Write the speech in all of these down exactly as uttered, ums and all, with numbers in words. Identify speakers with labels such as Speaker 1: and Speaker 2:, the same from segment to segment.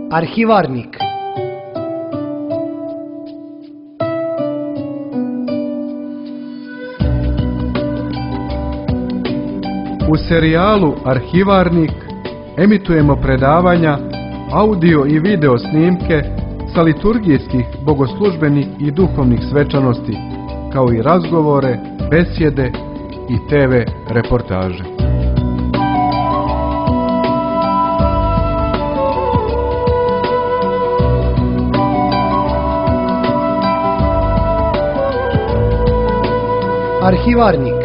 Speaker 1: Arhivarnik.
Speaker 2: U serijalu Arhivarnik emitujemo predavanja, audio i video snimke sa liturgijskih, bogoslužbenih i duhovnih svečanosti, kao i razgovore, besjede i te ve reportaže.
Speaker 1: Arhivarnik.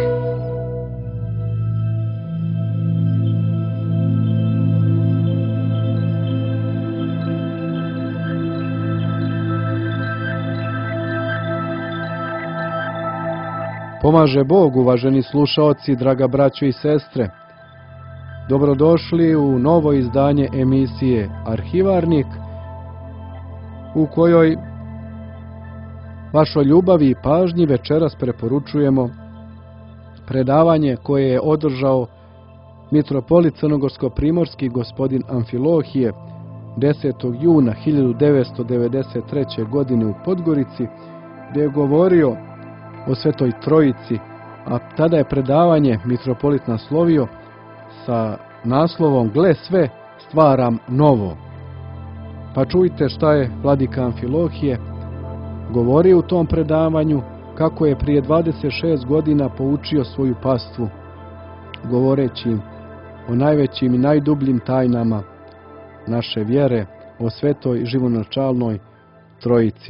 Speaker 2: Pomaže Bog, uvaženi slušaoci, draga braćo i sestre. Dobrodošli u novo izdanje emisije Arhivarnik, u kojoj vašoj ljubavi i pažnji večeras preporučujemo predavanje koje je održao mitropolit crnogorsko-primorski gospodin Amfilohije desetog juna hiljadu devetsto devedeset treće. godine u Podgorici, gdje je govorio o Svetoj Trojici, a tada je predavanje mitropolit naslovio sa naslovom "Gle sve stvaram novo". Pa čujte šta je vladika Amfilohije govorio u tom predavanju, kako je prije dvadeset šest godina poučio svoju pastvu, govoreći im o najvećim i najdubljim tajnama naše vjere, o Svetoj živonačalnoj Trojici.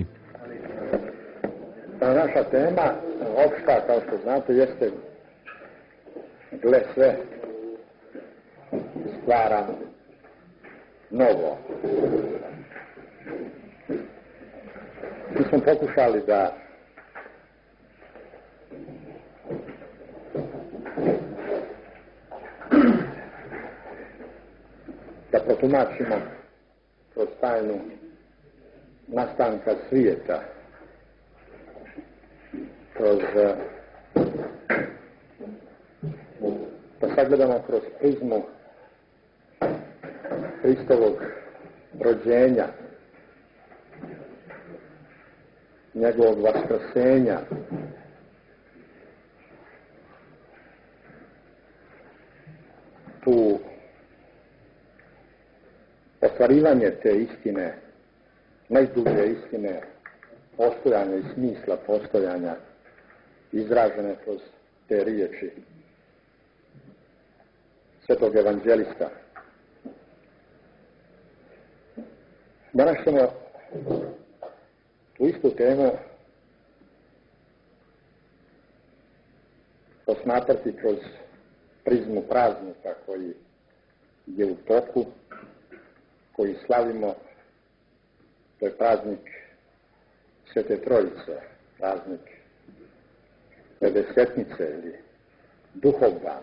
Speaker 3: Naša tema opšta, kao što znate, jeste gle sve stvara novo. Mi smo pokušali da da protumačimo kroz tajnu nastanka svijeta, kroz da sagledamo kroz prizmu Hristovog rođenja, njegovog vaskrsenja, tu ostvarivanje te istine, najdublje istine postojanja i smisla postojanja, izražene kroz te riječi svetog evanđelista. Danas ćemo tu istu temu posmatrati kroz prizmu praznika koji je u toku, koji slavimo. To je praznik Svete Trojice, praznik Pedesetnice ili Duhovdan,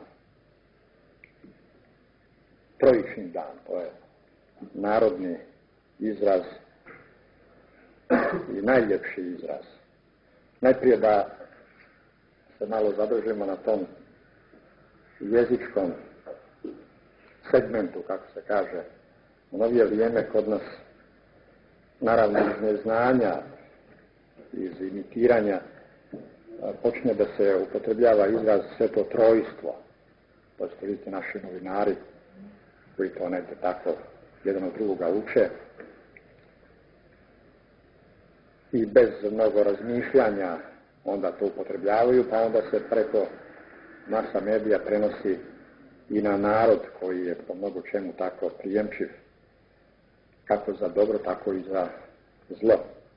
Speaker 3: Trojični dan, to je narodni izraz i najljepši izraz. Najprije da se malo zadržimo na tom jezičkom segmentu, kako se kaže, u novije vrijeme kod nas, naravno iz neznanja, iz imitiranja, počne da se upotrebljava izraz Sveto Trojstvo. To ste vidite naši novinari koji to negdje tako jedan od drugoga uče i bez mnogo razmišljanja onda to upotrebljavaju, pa onda se preko masa medija prenosi i na narod koji je po mnogo čemu tako prijemčiv, kako za dobro, tako i za zlo.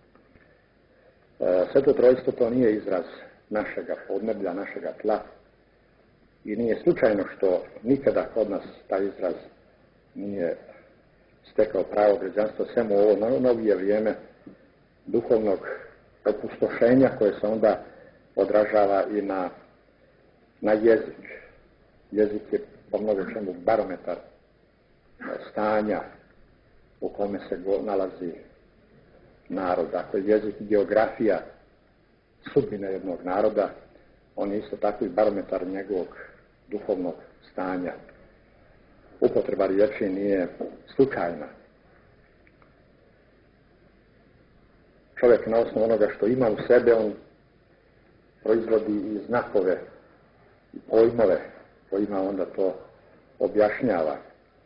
Speaker 3: Sveto Trojstvo to nije izraz našega podneblja, našega tla i nije slučajno što nikada kod nas taj izraz nije stekao pravo građanstvo, sem u ovo novije vrijeme duhovnog opustošenja koje se onda odražava i na, na jezik. Jezik je po mnogo čemu barometar stanja u kome se nalazi narod. Dakle, jezik i geografija sudbine jednog naroda, on je isto tako i barometar njegovog duhovnog stanja. Upotreba riječi nije slučajna. čovjek na osnovu onoga što ima u sebe, on proizvodi i znakove i pojmove kojima onda to objašnjava.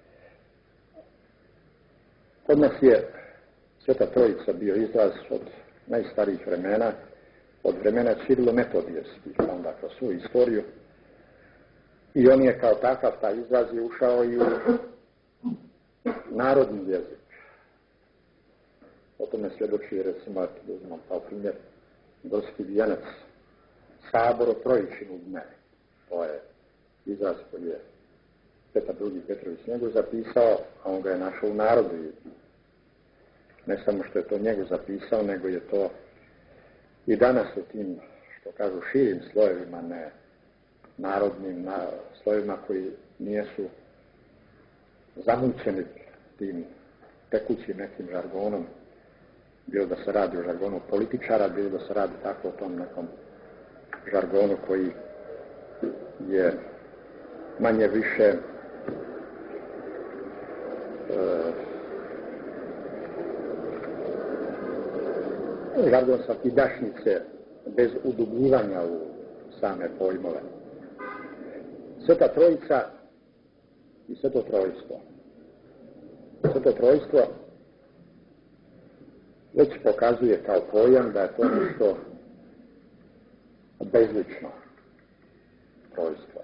Speaker 3: Kod nas je Sveta Trojica bio izraz od najstarijih vremena, od vremena Cirilo-Metodijevskih, onda kroz svoju istoriju. I on je kao takav, taj izraz je ušao i u narodni jezik. O tome svjedoči, recimo, uzmem kao primjer, Gorski Vijenac, Sabor o Trojičinu u mene. To je izraz koji je Petar drugi. Petrović njegu zapisao, a on ga je našao u narodu. Ne samo što je to njegu zapisao, nego je to i danas u tim, što kažu, širim slojevima, ne narodnim na, slojevima koji nijesu zamućeni tim tekućim nekim žargonom, bilo da se radi o žargonu političara, bilo da se radi tako o tom nekom žargonu koji je manje više e, žargon svakidašnjice bez udubljivanja u same pojmove. Sveta Trojica i Sveto Trojstvo. Sveto Trojstvo već pokazuje kao pojam da je to nešto bezlično trojstvo.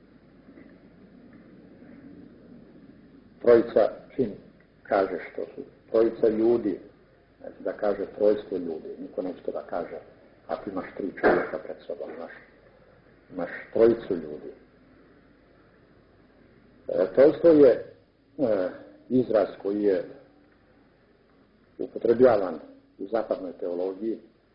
Speaker 3: Trojica, čim kaže što su trojica ljudi, znači da kaže trojstvo ljudi, niko neće da kaže ako imaš tri čovjeka pred sobom, imaš, imaš trojicu ljudi. E, trojstvo je e, izraz koji je upotrebljavan u zapadnoj teologiji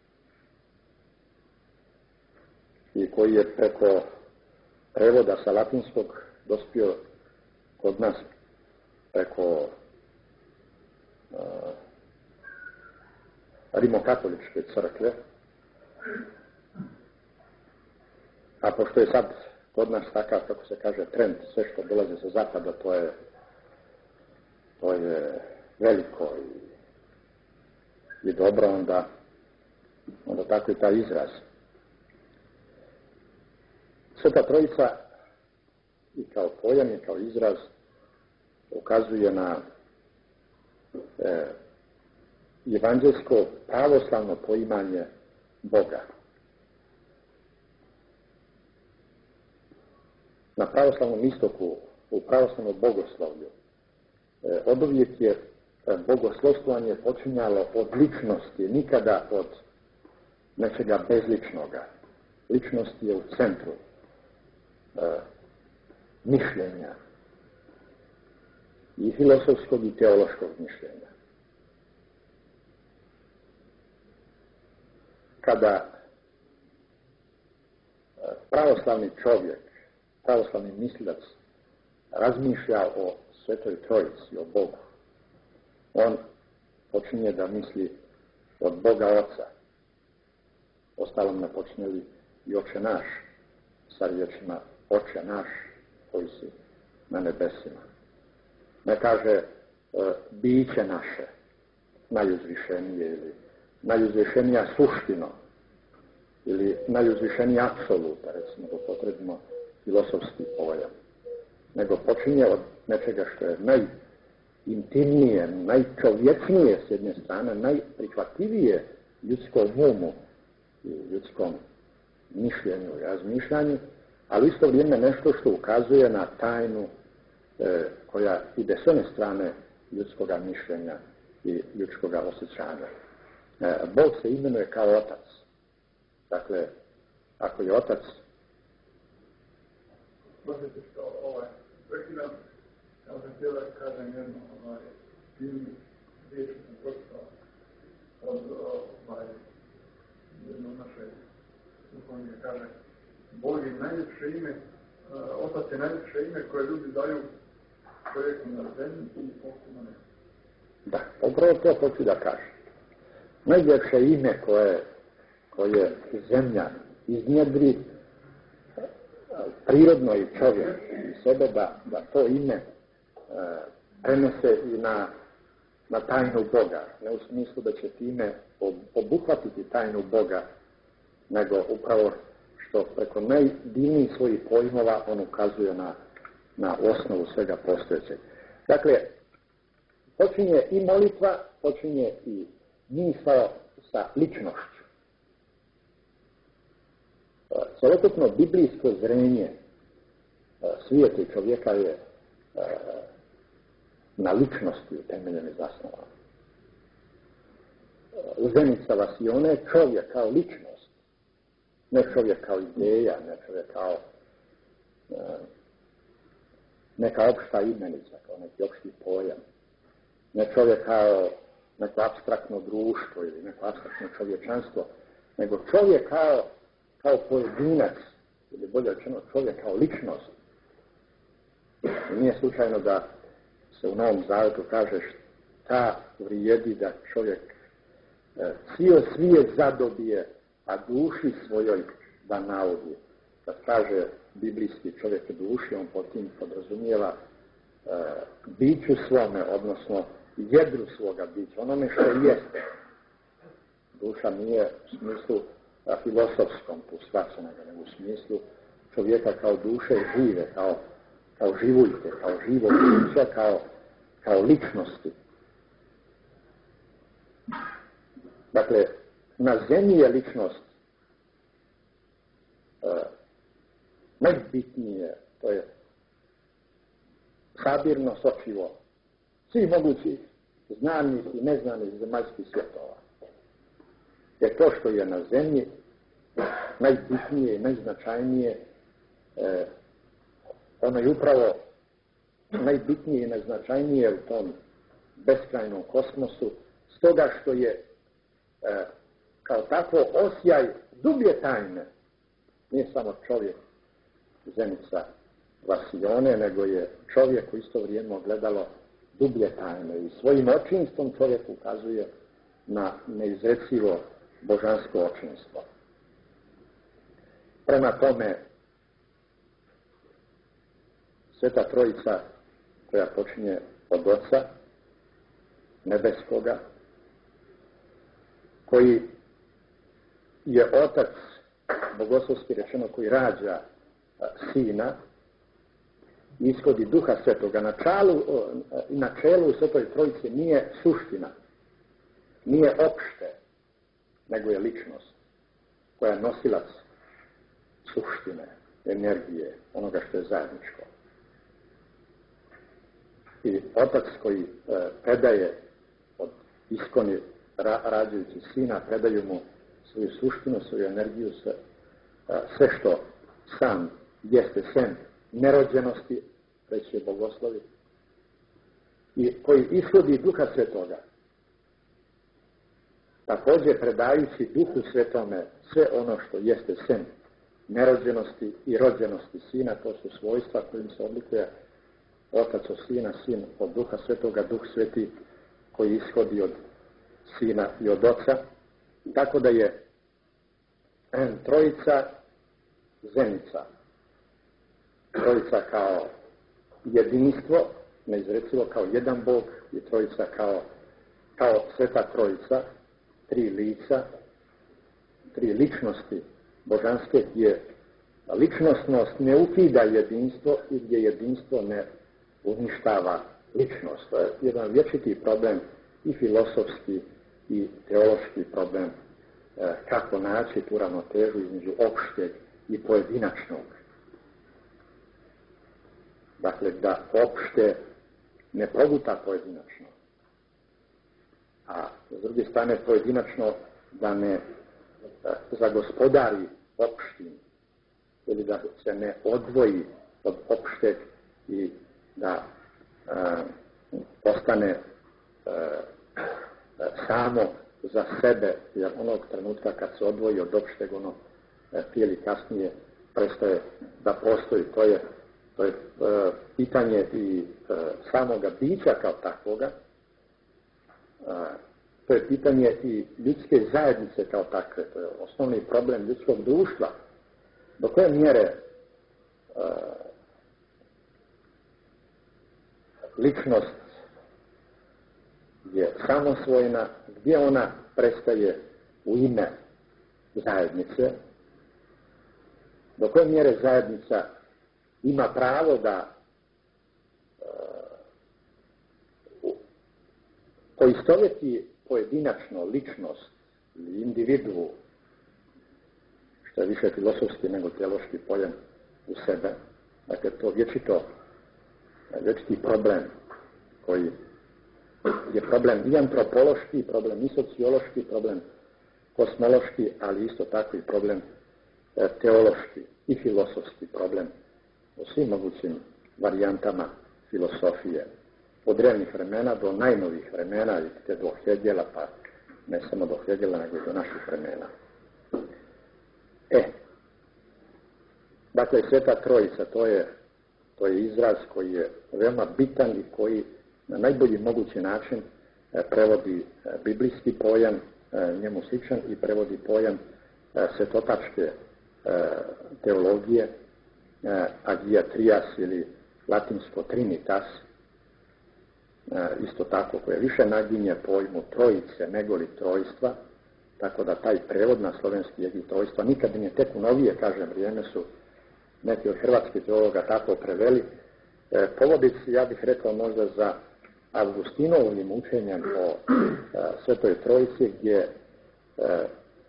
Speaker 3: i koji je preko prevoda sa latinskog dospio kod nas preko uh, rimokatoličke crkve, a pošto je sad kod nas takav, kako se kaže, trend, sve što dolazi sa zapada, to je to je veliko i i dobro, onda, onda tako i taj izraz. Sveta Trojica i kao pojam i kao izraz ukazuje na e, evanđelsko pravoslavno poimanje Boga. Na pravoslavnom istoku, u pravoslavnom bogoslovlju, e, oduvijek je bogoslovstvovanje počinjalo od ličnosti, nikada od nečega bezličnoga. Ličnost je u centru e, mišljenja i filosofskog i teološkog mišljenja. Kada pravoslavni čovjek, pravoslavni mislilac razmišlja o Svetoj Trojici, o Bogu, on počinje da misli od Boga Oca. Ostalom ne počinje li i Oče naš sa riječima Oče naš koji si na nebesima. Ne kaže e, biće naše najuzvišenije ili najuzvišenija suštino ili najuzvišenija apsoluta, recimo da potrebimo filosofski pojam, nego počinje od nečega što je naj intimnije, najčovječnije s jedne strane, najprihvatljivije ljudskom umu i ljudskom mišljenju i razmišljanju, ali isto vrijeme nešto što ukazuje na tajnu e, koja ide s one strane ljudskoga mišljenja i ljudskoga osjećanja. E, Bog se imenuje kao Otac. Dakle, ako je Otac...
Speaker 1: Možete što ovaj, prekidam, ja sam htio da kažem jedno, ovaj, divni riječ sam pročitao od, ovaj, jedno naše duhovnije kaže, Bog je najljepše ime, uh, Otac je najljepše ime koje ljudi daju čovjeku na zemlji i Bogu na nebu.
Speaker 3: Da, upravo to hoću da kažem. Najljepše ime koje, koje zemlja iznjedri, prirodno i čovjek i sebe da, da to ime e, prenese i na na tajnu Boga, ne u smislu da će time obuhvatiti tajnu Boga, nego upravo što preko najdivnijih svojih pojmova on ukazuje na, na osnovu svega postojećeg. Dakle, počinje i molitva, počinje i misao sa ličnošću. Celokupno biblijsko zrenje svijeta i čovjeka je na ličnosti utemeljene zasnovane. Zenica Vasione je čovjek kao ličnost, ne čovjek kao ideja, ne čovjek kao neka opšta imenica, kao neki opšti pojam, ne čovjek kao neko apstraktno društvo ili neko apstraktno čovječanstvo, nego čovjek kao, kao pojedinac, ili bolje rečeno čovjek kao ličnost. I nije slučajno da se u Novom Zavetu kaže šta vrijedi da čovjek e, cijel svijet zadobije, a duši svojoj da naudi. Kad kaže biblijski čovjek duši, on pod tim podrazumijeva e, biću svome, odnosno jedru svoga bića, onome što jeste. Duša nije u smislu a, filosofskom tu shvaćenog, nego u smislu čovjeka kao duše žive, kao, kao živuljke, kao živog bića, kao, kao ličnosti. Dakle, na zemlji je ličnost e, najbitnije, to je sabirno sočivo svih mogućih znanih i neznanih zemaljskih svjetova. Jer to što je na zemlji najbitnije i najznačajnije, e, ono je upravo najbitnije i najznačajnije u tom beskrajnom kosmosu, stoga što je e, kao tako osjaj dublje tajne, nije samo čovjek Zenica Vasione, nego je čovjek u isto vrijeme ogledalo dublje tajne i svojim očinstvom čovjek ukazuje na neizrecivo božansko očinstvo. Prema tome, Sveta Trojica koja počinje od Oca nebeskoga, koji je Otac, bogoslovski rečeno, koji rađa Sina, ishodi Duha Svetoga. Na čelu, na čelu Svetoj Trojice nije suština, nije opšte, nego je ličnost koja je nosilac suštine, energije, onoga što je zajedničko. I Otac koji e, predaje od iskoni ra, rađajući Sina, predaju mu svoju suštinu, svoju energiju, sve, e, sve što sam jeste sem nerođenosti, reći je bogoslovi, i koji ishodi Duha Svetoga, također predajući Duhu Svetome sve ono što jeste sem nerođenosti i rođenosti Sina, to su svojstva kojim se odlikuje Otac od Sina, Sin od Duha Svetoga, Duh Sveti koji ishodi od Sina i od Oca. Tako da je Trojica Zenica. Trojica kao jedinstvo, neizrecivo kao jedan Bog, i Trojica kao, kao Sveta Trojica, tri lica, tri ličnosti božanske, gdje ličnostnost ne ukida jedinstvo i gdje jedinstvo ne uništava ličnost. To je jedan vječiti problem i filosofski i teološki problem, kako naći tu ravnotežu između opšteg i pojedinačnog. Dakle, da opšte ne proguta pojedinačno, a s druge strane pojedinačno da ne zagospodari opštim, ili da se ne odvoji od opšteg i da a, ostane a, samo za sebe, jer onog trenutka kad se odvoji od opšteg, ono prije ili kasnije prestaje da postoji. To je, to je a, pitanje i a, samoga bića kao takvoga, a, to je pitanje i ljudske zajednice kao takve, to je osnovni problem ljudskog društva. Do koje mjere uh, ličnost je samosvojna, gdje ona prestaje u ime zajednice, do koje mjere zajednica ima pravo da uh, poistovjeti pojedinačno ličnost ili individu, što je više filosofski nego teološki pojam, u sebe. Dakle, to vječito, vječiti problem koji je problem i antropološki, problem i sociološki, problem kosmološki, ali isto tako i problem e, teološki i filosofski problem u svim mogućim varijantama filosofije. Od drevnih vremena do najnovih vremena, te do Hegela, pa ne samo do Hegela, nego i do naših vremena. E, dakle, Sveta Trojica, to je, to je izraz koji je veoma bitan i koji na najbolji mogući način e, prevodi e, biblijski pojam, e, njemu sličan, i prevodi pojam e, svetotačke e, teologije, e, agia trias ili latinsko trinitas, e, isto tako koje više naginje pojmu trojice nego li trojstva, tako da taj prevod na slovenski jezik trojstva nikad nije tek u novije, kažem, vrijeme su neki od hrvatskih teologa tako preveli. E, povodic, ja bih rekao, možda za Avgustinovim učenjem o e, Svetoj Trojici, gdje e, e,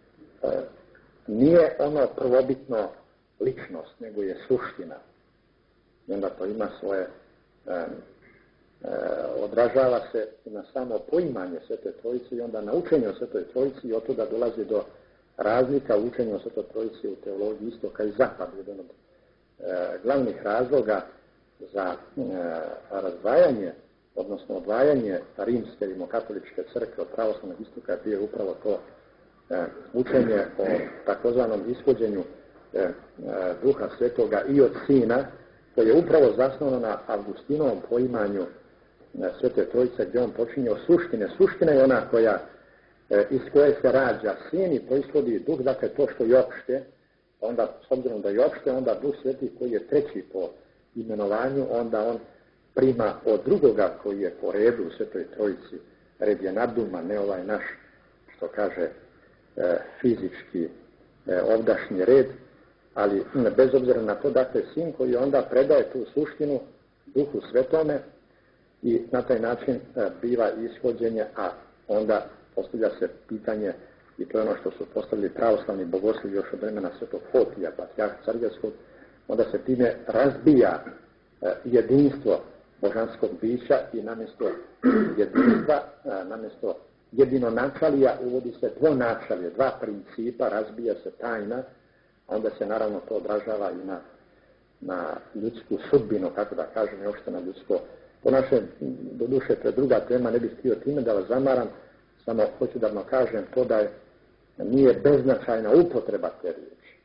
Speaker 3: nije ono prvobitno ličnost, nego je suština. I onda to ima svoje, e, e, odražava se na samo poimanje Svete Trojice i onda na učenje o Svetoj Trojici, i od tuda dolazi do razlika u učenju o Svetoj Trojici u teologiji istoka i zapada. Jedan od e, glavnih razloga za e, razdvajanje, odnosno odvajanje rimske rimokatoličke crkve od pravoslavnog istoka bio upravo to e, učenje o takozvanom ishođenju e, e, Duha Svetoga i od Sina, koje je upravo zasnovano na Avgustinovom poimanju e, Svete Trojice, gdje on počinje o suštine. Suština je ona koja, e, iz koje se rađa Sin i proizvodi Duh, dakle to što je opšte, onda s obzirom da je opšte, onda Duh Sveti koji je treći po imenovanju, onda on prima od drugoga koji je po redu u Svetoj Trojici, red je naduma, ne ovaj naš, što kaže, e, fizički e, ovdašnji red, ali ne, bez obzira na to, dakle, Sin koji onda predaje tu suštinu Duhu Svetome i na taj način e, biva ishođenje, a onda postavlja se pitanje, i to je ono što su postavili pravoslavni bogoslovi još od vremena Svetog Fotija, patrijarha Cargelskog, onda se time razbija e, jedinstvo božanskog bića i namjesto jedinstva, e, namjesto jedinonačalija uvodi se dvonačalje, dva principa, razbija se tajna, a onda se naravno to odražava i na, na ljudsku sudbinu, kako da kažem, i uopšte na ljudsko ponašanje. Doduše, to je druga tema, ne bih htio time da vas zamaram, samo hoću da vam kažem to da je, nije beznačajna upotreba te riječi.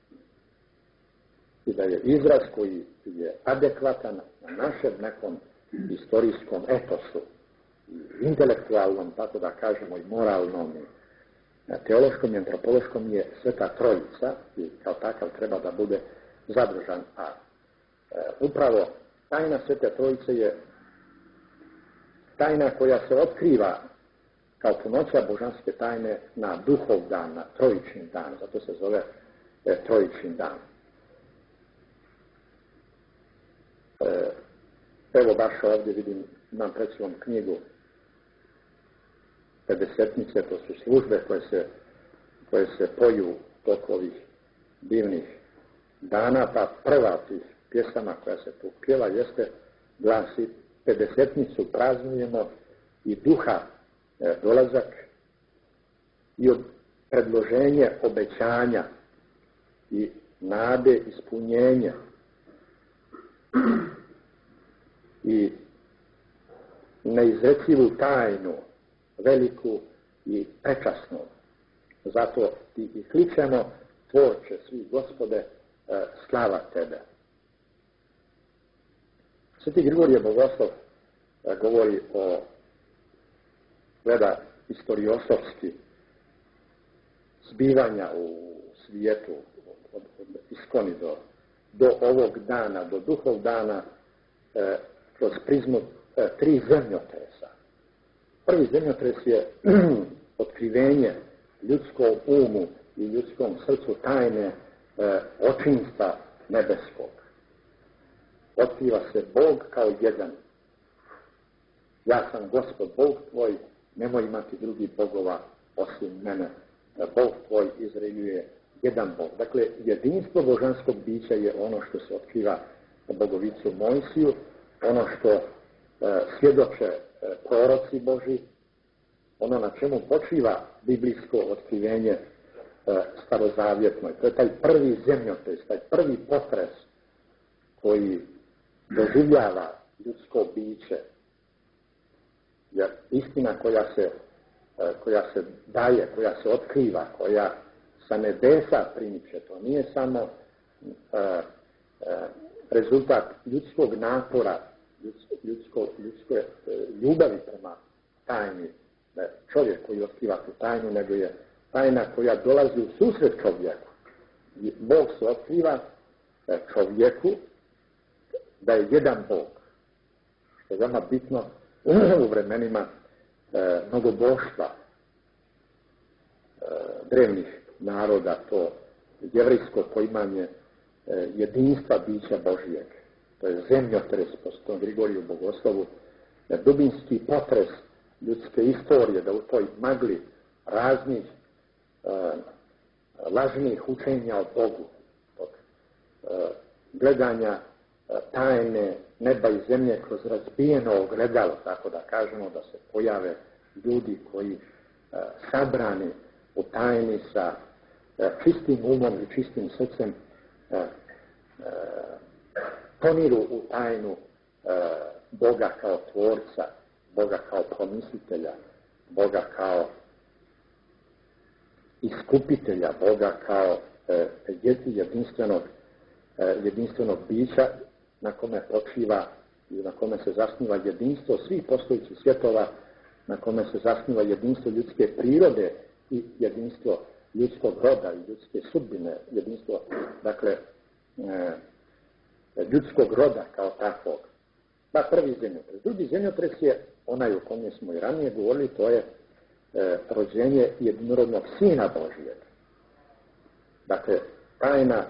Speaker 3: I da je izraz koji je adekvatan na našem nekom istorijskom etosu, intelektualnom, tako da kažemo, i moralnom, i teološkom i antropološkom, je Sveta Trojica i kao takav treba da bude zadržan. A e, upravo tajna Svete Trojice je tajna koja se otkriva kao punoća božanske tajne na Duhov dan, na Trojični dan, zato se zove e, Trojični dan. E, evo baš ovdje vidim, imam pred sobom knjigu pedesetnice, to su službe koje se, koje se poju toko ovih divnih dana, pa prva od tih pjesama koja se tu pjeva jeste, glasi: pedesetnicu praznujemo i duha e, dolazak i od predloženje obećanja i nade ispunjenja i neizrecivu tajnu, veliku i prečasnu. Zato ti i kličemo, Tvorče svi Gospode, slava Tebe. Sveti Grigorije Bogoslov govori o, gleda historiosofski, zbivanja u svijetu od, od iskoni do, do ovog dana, do Duhov dana, e, kroz prizmu e, tri zemljotresa. prvi zemljotres je otkrivenje ljudskom umu i ljudskom srcu tajne e, očinstva nebeskog. Otkriva se Bog kao jedan. Ja sam Gospod Bog tvoj, nemoj imati drugih bogova osim mene. Bog tvoj izraeljuje jedan Bog. Dakle, jedinstvo božanskog bića je ono što se otkriva Bogovicu Mojsiju, ono što e, svjedoče e, proroci Boži, ono na čemu počiva biblijsko otkrivenje e, starozavjetno. To je taj prvi zemljotres, taj prvi potres koji doživljava ljudsko biće. Jer istina koja se, koja se daje, koja se otkriva, koja sa nebesa primiče, to nije samo uh, uh, rezultat ljudskog napora, ljudsko, ljudsko, ljudsko uh, ljubavi prema tajni, ne, čovjek koji otkriva tu tajnu, nego je tajna koja dolazi u susret čovjeku. I Bog se otkriva uh, čovjeku da je jedan Bog, što je veoma bitno u vremenima e, mnogoboštva e, drevnih naroda, to jevrijsko poimanje e, jedinstva bića Božijeg. To je zemljotres po Svetom Grigoriju Bogoslovu, e, dubinski potres ljudske istorije, da u toj magli raznih e, lažnih učenja o Bogu, tog e, gledanja tajne neba i zemlje kroz razbijeno ogledalo, tako da kažemo, da se pojave ljudi koji e, sabrani u tajni sa e, čistim umom i čistim srcem e, e, poniru u tajnu e, Boga kao tvorca, Boga kao promislitelja, Boga kao iskupitelja, Boga kao e, jedinstvenog, e, jedinstvenog bića na kome počiva i na kome se zasniva jedinstvo svih postojećih svjetova, na kome se zasniva jedinstvo ljudske prirode i jedinstvo ljudskog roda i ljudske sudbine, jedinstvo, dakle, e, ljudskog roda kao takvog. Da, prvi zemljotres. Drugi zemljotres je onaj o kome smo i ranije govorili, to je e, rođenje jedinorodnog Sina Božijeg. Dakle, tajna,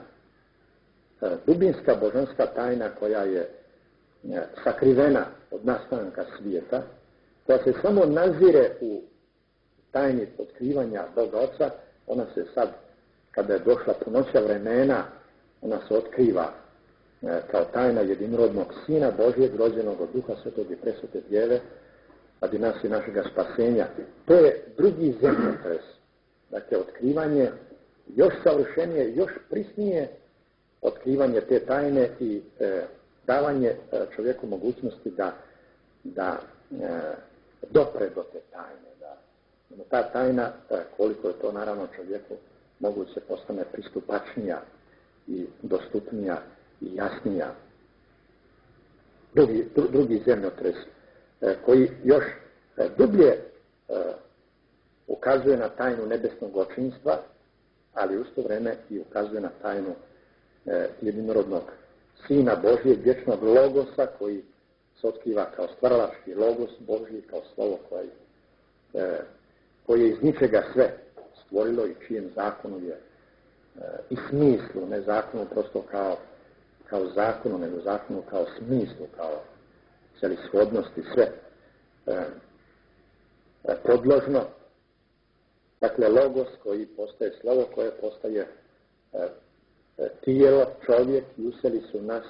Speaker 3: dubinska božanska tajna koja je sakrivena od nastanka svijeta, koja se samo nazire u tajni otkrivanja Boga Oca, ona se sad, kada je došla punoća vremena, ona se otkriva kao tajna jedinorodnog Sina Božijeg, rođenog od Duha Svetog i presvete Djeve, radi nas i našega spasenja. To je drugi zemljotres. Dakle, otkrivanje još savršenije, još prisnije otkrivanje te tajne i e, davanje e, čovjeku mogućnosti da, da e, dopre do te tajne. Da, da ta tajna, e, koliko je to naravno čovjeku moguće, postane pristupačnija i dostupnija i jasnija. Drugi, dru, drugi zemljotres e, koji još e, dublje e, ukazuje na tajnu nebesnog očinstva, ali u isto vrijeme i ukazuje na tajnu e, jedinorodnog Sina Božijeg, vječnog logosa koji se otkriva kao stvaralački logos Božji, kao slovo koje, e, koje iz ničega sve stvorilo i čijem zakonu je e, i smislu, ne zakonu prosto kao, kao zakonu, nego zakonu kao smislu, kao celishodnosti, sve e, e, podložno. Dakle, logos koji postaje slovo, koje postaje e, e, tijelo, čovjek i useli su nas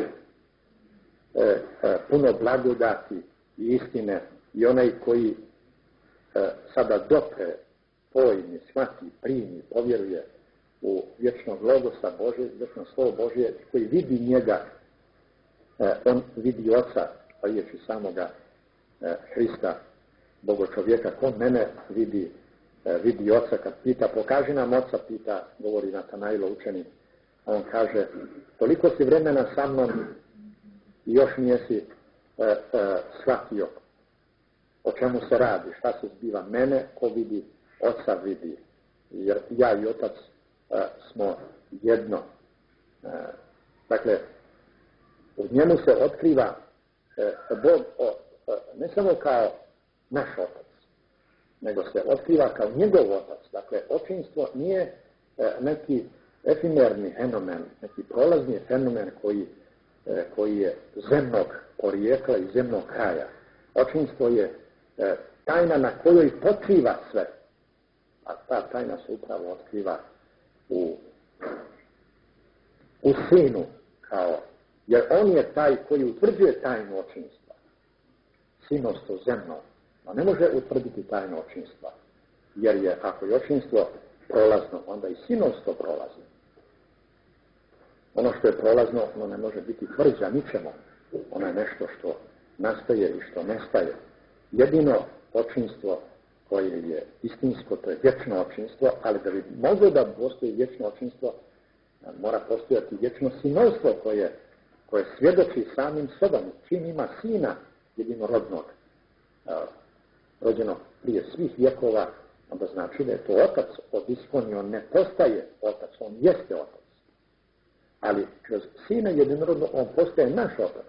Speaker 3: e, e, puno blagodati i istine i onaj koji e, sada dopre, pojmi, shvati, primi, povjeruje u vječnog logosa Božje, vječno slovo Božje, koji vidi njega, e, on vidi Oca, pa riječi samoga e, Hrista, Bogo čovjeka, ko mene vidi, e, vidi Oca. Kad pita, pokaži nam Oca, pita, govori Natanailo učenik, a on kaže, toliko si vremena sa mnom i još nijesi e, e, shvatio o čemu se radi, šta se zbiva. Mene ko vidi, Oca vidi, jer ja i Otac e, smo jedno. E, dakle, u njemu se otkriva e, Bog o, e, ne samo kao naš otac, nego se otkriva kao njegov otac. Dakle, očinstvo nije e, neki efimerni fenomen, neki prolazni fenomen koji, e, koji je zemnog porijekla i zemnog kraja. Očinstvo je e, tajna na kojoj počiva sve, a ta tajna se upravo otkriva u, u sinu, kao, jer on je taj koji utvrđuje tajnu očinstva. Sinovstvo zemno, a ne može utvrditi tajnu očinstva, jer je, ako je očinstvo prolazno, onda i sinovstvo prolazno. Ono što je prolazno, ono ne može biti tvrđa ničemu. Ono je nešto što nastaje i što nestaje. Jedino očinstvo koje je istinsko, to je vječno očinstvo, ali da bi moglo da postoji vječno očinstvo, mora postojati vječno sinovstvo koje, koje svjedoči samim sobom. Čim ima sina jedinorodnog, rođenog prije svih vjekova, onda znači da je to otac od iskonja, on ne postaje otac, on jeste otac. Ali kroz sina jedinorodnog on postaje naš otac.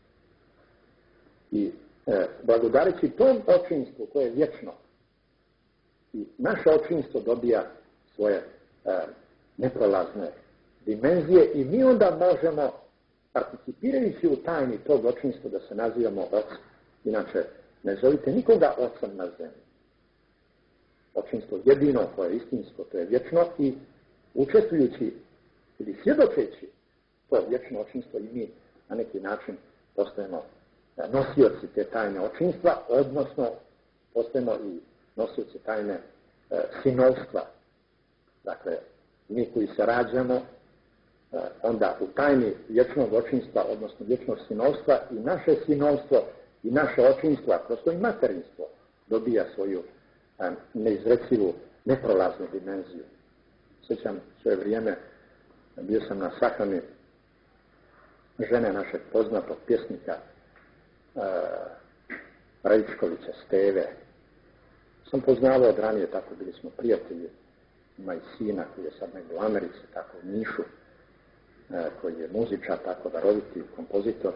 Speaker 3: I e, blagodareći tom očinstvu koje je vječno, i naše očinstvo dobija svoje e, neprolazne dimenzije i mi onda možemo, participirajući u tajni tog očinstva, da se nazivamo ocem. Inače, ne zovite nikoga ocem na zemlji. Očinstvo jedino koje je istinsko, to je vječno, i učestvujući ili svjedočeći to vječno očinstvo i mi na neki način postajemo nosioci te tajne očinstva, odnosno postajemo i nosioci tajne e, sinovstva. Dakle, mi koji se rađamo, e, onda u tajni vječnog očinstva, odnosno vječnog sinovstva, i naše sinovstvo i naše očinstvo, a kroz to i materinstvo, dobija svoju e, neizrecivu, neprolaznu dimenziju. Sjećam svoje vrijeme, bio sam na sahrani žene našeg poznatog pjesnika uh, Rajčkovića Steve. Sam poznavao od ranije, tako bili smo prijatelji. Ima i sina koji je sad negdje u Americi, tako u Nišu, uh, koji je muzičar, tako daroviti kompozitor.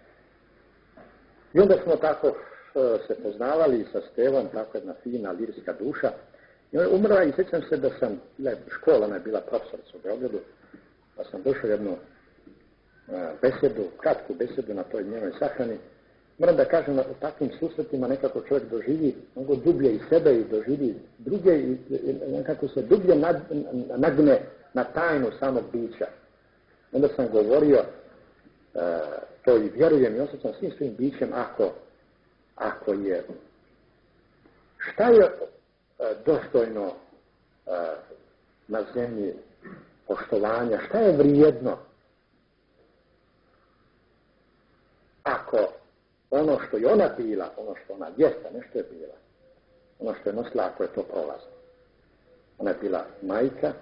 Speaker 3: I onda smo tako uh, se poznavali sa Stevom, tako jedna fina lirska duša. I ona je umrla i sjećam se da sam, bila škola, ona je bila profesorica u Beogradu, pa sam došao jednu besedu, kratku besedu na toj njenoj sahrani. Moram da kažem da u takvim susretima nekako čovjek doživi mnogo dublje i sebe i doživi druge i nekako se dublje nad, nagne na tajnu samog bića. Onda sam govorio uh, to i vjerujem i osjećam svim svojim bićem ako, ako je šta je uh, dostojno uh, na zemlji poštovanja, šta je vrijedno ako ono što je ona bila, ono što ona jeste, nešto je bila, ono što je nosila, ako je to prolazno. Ona je bila majka,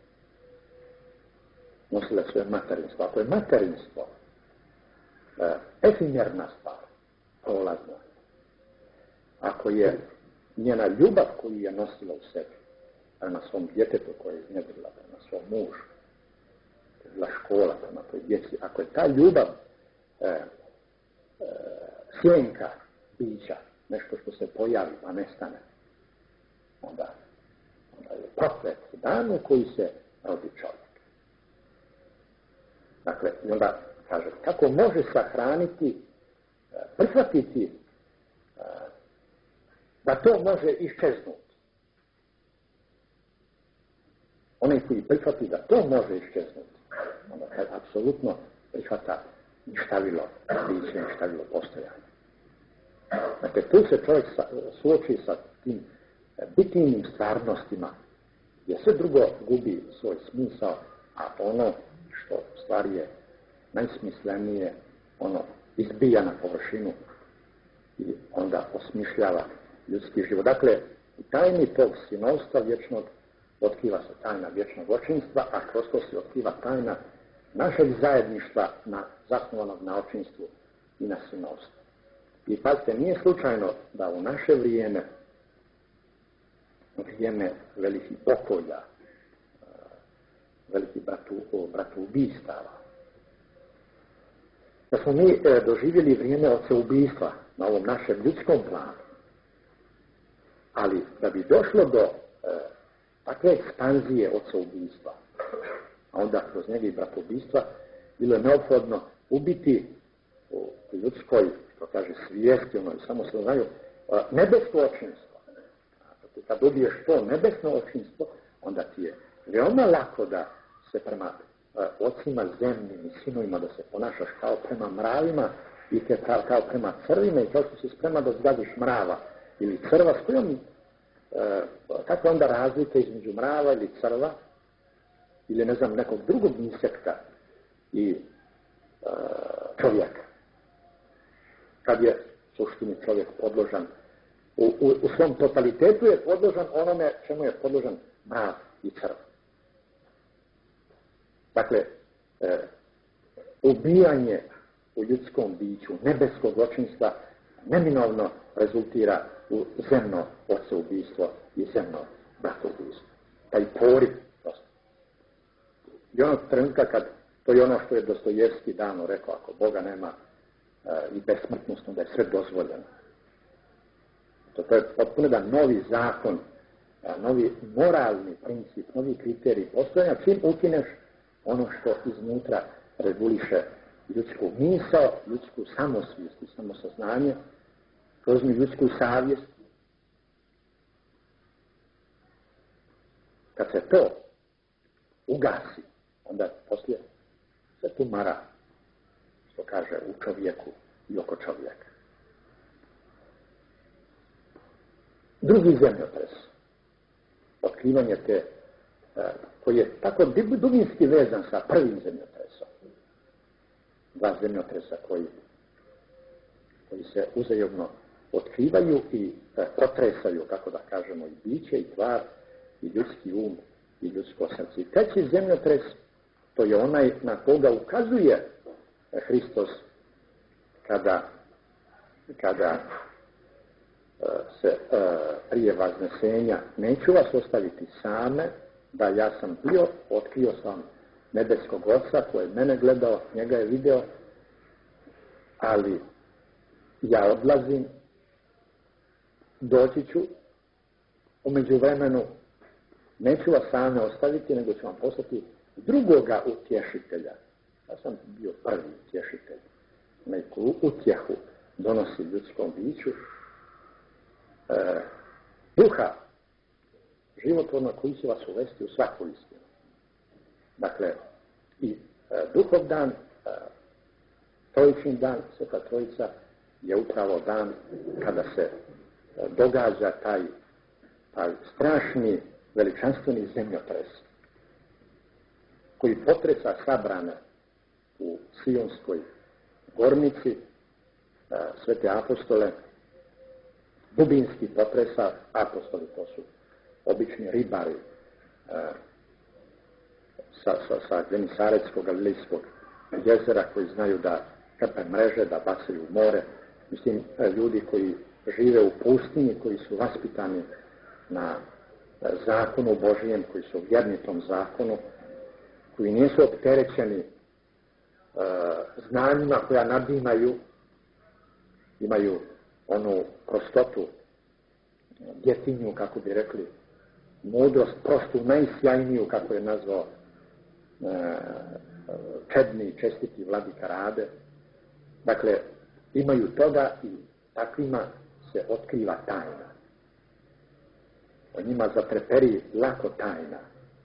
Speaker 3: nosila svoje materinstvo. Ako je materinstvo e, efemerna stvar, prolazna, ako je njena ljubav koju je nosila u sebi, prema svom djetetu koje je iznjedrila, prema svom mužu, prema škola, prema toj djeci, ako je ta ljubav e, e, sjenka bića, nešto što se pojavi pa nestane, onda, onda je proklet dan u koji se rodi čovjek. Dakle, i onda kaže, kako može sahraniti, prihvatiti da to može iščeznuti. Onaj koji prihvati da to može iščeznuti, onda kaže, apsolutno prihvata ništavilo biće, ništavilo postojanje. Dakle, tu se čovjek suoči sa tim bitnim stvarnostima, jer sve drugo gubi svoj smisao, a ono što stvari je najsmislenije, ono izbija na površinu i onda osmišljava ljudski život. Dakle, u tajni tog sinovstva vječnog otkriva se tajna vječnog očinstva, a kroz to se otkriva tajna našeg zajedništva na, zasnovanog na očinstvu i na sinovstvu. I pazite, nije slučajno da u naše vrijeme, vrijeme velikih pokolja, velikih bratu, bratoubistava, da smo mi e, doživjeli vrijeme oceubijstva na ovom našem ljudskom planu. Ali da bi došlo do e, takve ekspanzije oca-ubistva, a onda kroz njega i bratoubistva, bilo je neophodno ubiti u ljudskoj, što kaže, svijesti, ono, samo se znaju, nebesko očinstvo. Kad ubiješ to nebesno očinstvo, onda ti je veoma lako da se prema ocima zemljim i sinovima da se ponašaš kao prema mravima i te kao, kao prema crvima i kao što si sprema da zgaziš mrava ili crva, s kojom, e, kakva onda razlika između mrava ili crva ili ne znam nekog drugog insekta i e, čovjeka. Kad je suštini čovjek podložan, u, u, u svom totalitetu je podložan onome čemu je podložan mrav i crv. Dakle, e, ubijanje u ljudskom biću nebeskog očinstva neminovno rezultira u zemno oca-ubistvo i zemno bratoubistvo. Taj poriv prosto. I onog trenutka kad, to je ono što je Dostojevski davno rekao, ako Boga nema e, i besmrtnost, onda je sve dozvoljeno. To, to je potpuno da novi zakon, a, novi moralni princip, novi kriterij postojanja, čim ukineš ono što iznutra reguliše ljudsku misao, ljudsku samosvijest i samosaznanje, kroz ljudsku savjest. Kad se to ugasi, onda poslije se tumara, što kaže, u čovjeku i oko čovjeka. Drugi zemljotres, otkrivanje te, koji je tako dubinski vezan sa prvim zemljotresom. Dva zemljotresa koji, koji se uzajemno otkrivaju i potresaju, kako da kažemo, i biće, i tvar, i ljudski um, i ljudsko srce. I treći zemljotres, to je onaj na koga ukazuje Hristos kada, kada se prije vaznesenja, neću vas ostaviti same, da ja sam bio, otkrio sam nebeskog Oca koji je mene gledao, njega je video, ali ja odlazim, doći ću, u međuvremenu neću vas same ostaviti, nego ću vam poslati drugoga utješitelja. Ja sam bio prvi utješitelj. Neku utjehu donosi ljudskom biću, e, duha životvorno koji će vas uvesti u svaku istinu. Dakle, i e, duhov dan, e, trojični dan, Sveta Trojica, je upravo dan kada se e, događa taj, taj strašni, veličanstveni zemljotres koji potresa sabrane u Sionskoj gornici, e, svete apostole, dubinski potresa. Apostoli, to su obični ribari e, sa, sa, sa Genisaretskog Galilejskog jezera koji znaju da krpe mreže, da bacaju u more. Mislim, ljudi koji žive u pustinji, koji su vaspitani na zakonu Božijem, koji su vjerni tom zakonu, koji nisu opterećeni e, znanjima koja nadimaju, imaju onu prostotu, djetinju, kako bi rekli, mudrost, prostu najsjajniju, kako je nazvao e, čedni, čestiti vladika Rade. Dakle, imaju toga i takvima se otkriva tajna. O njima zatreperi lako tajna.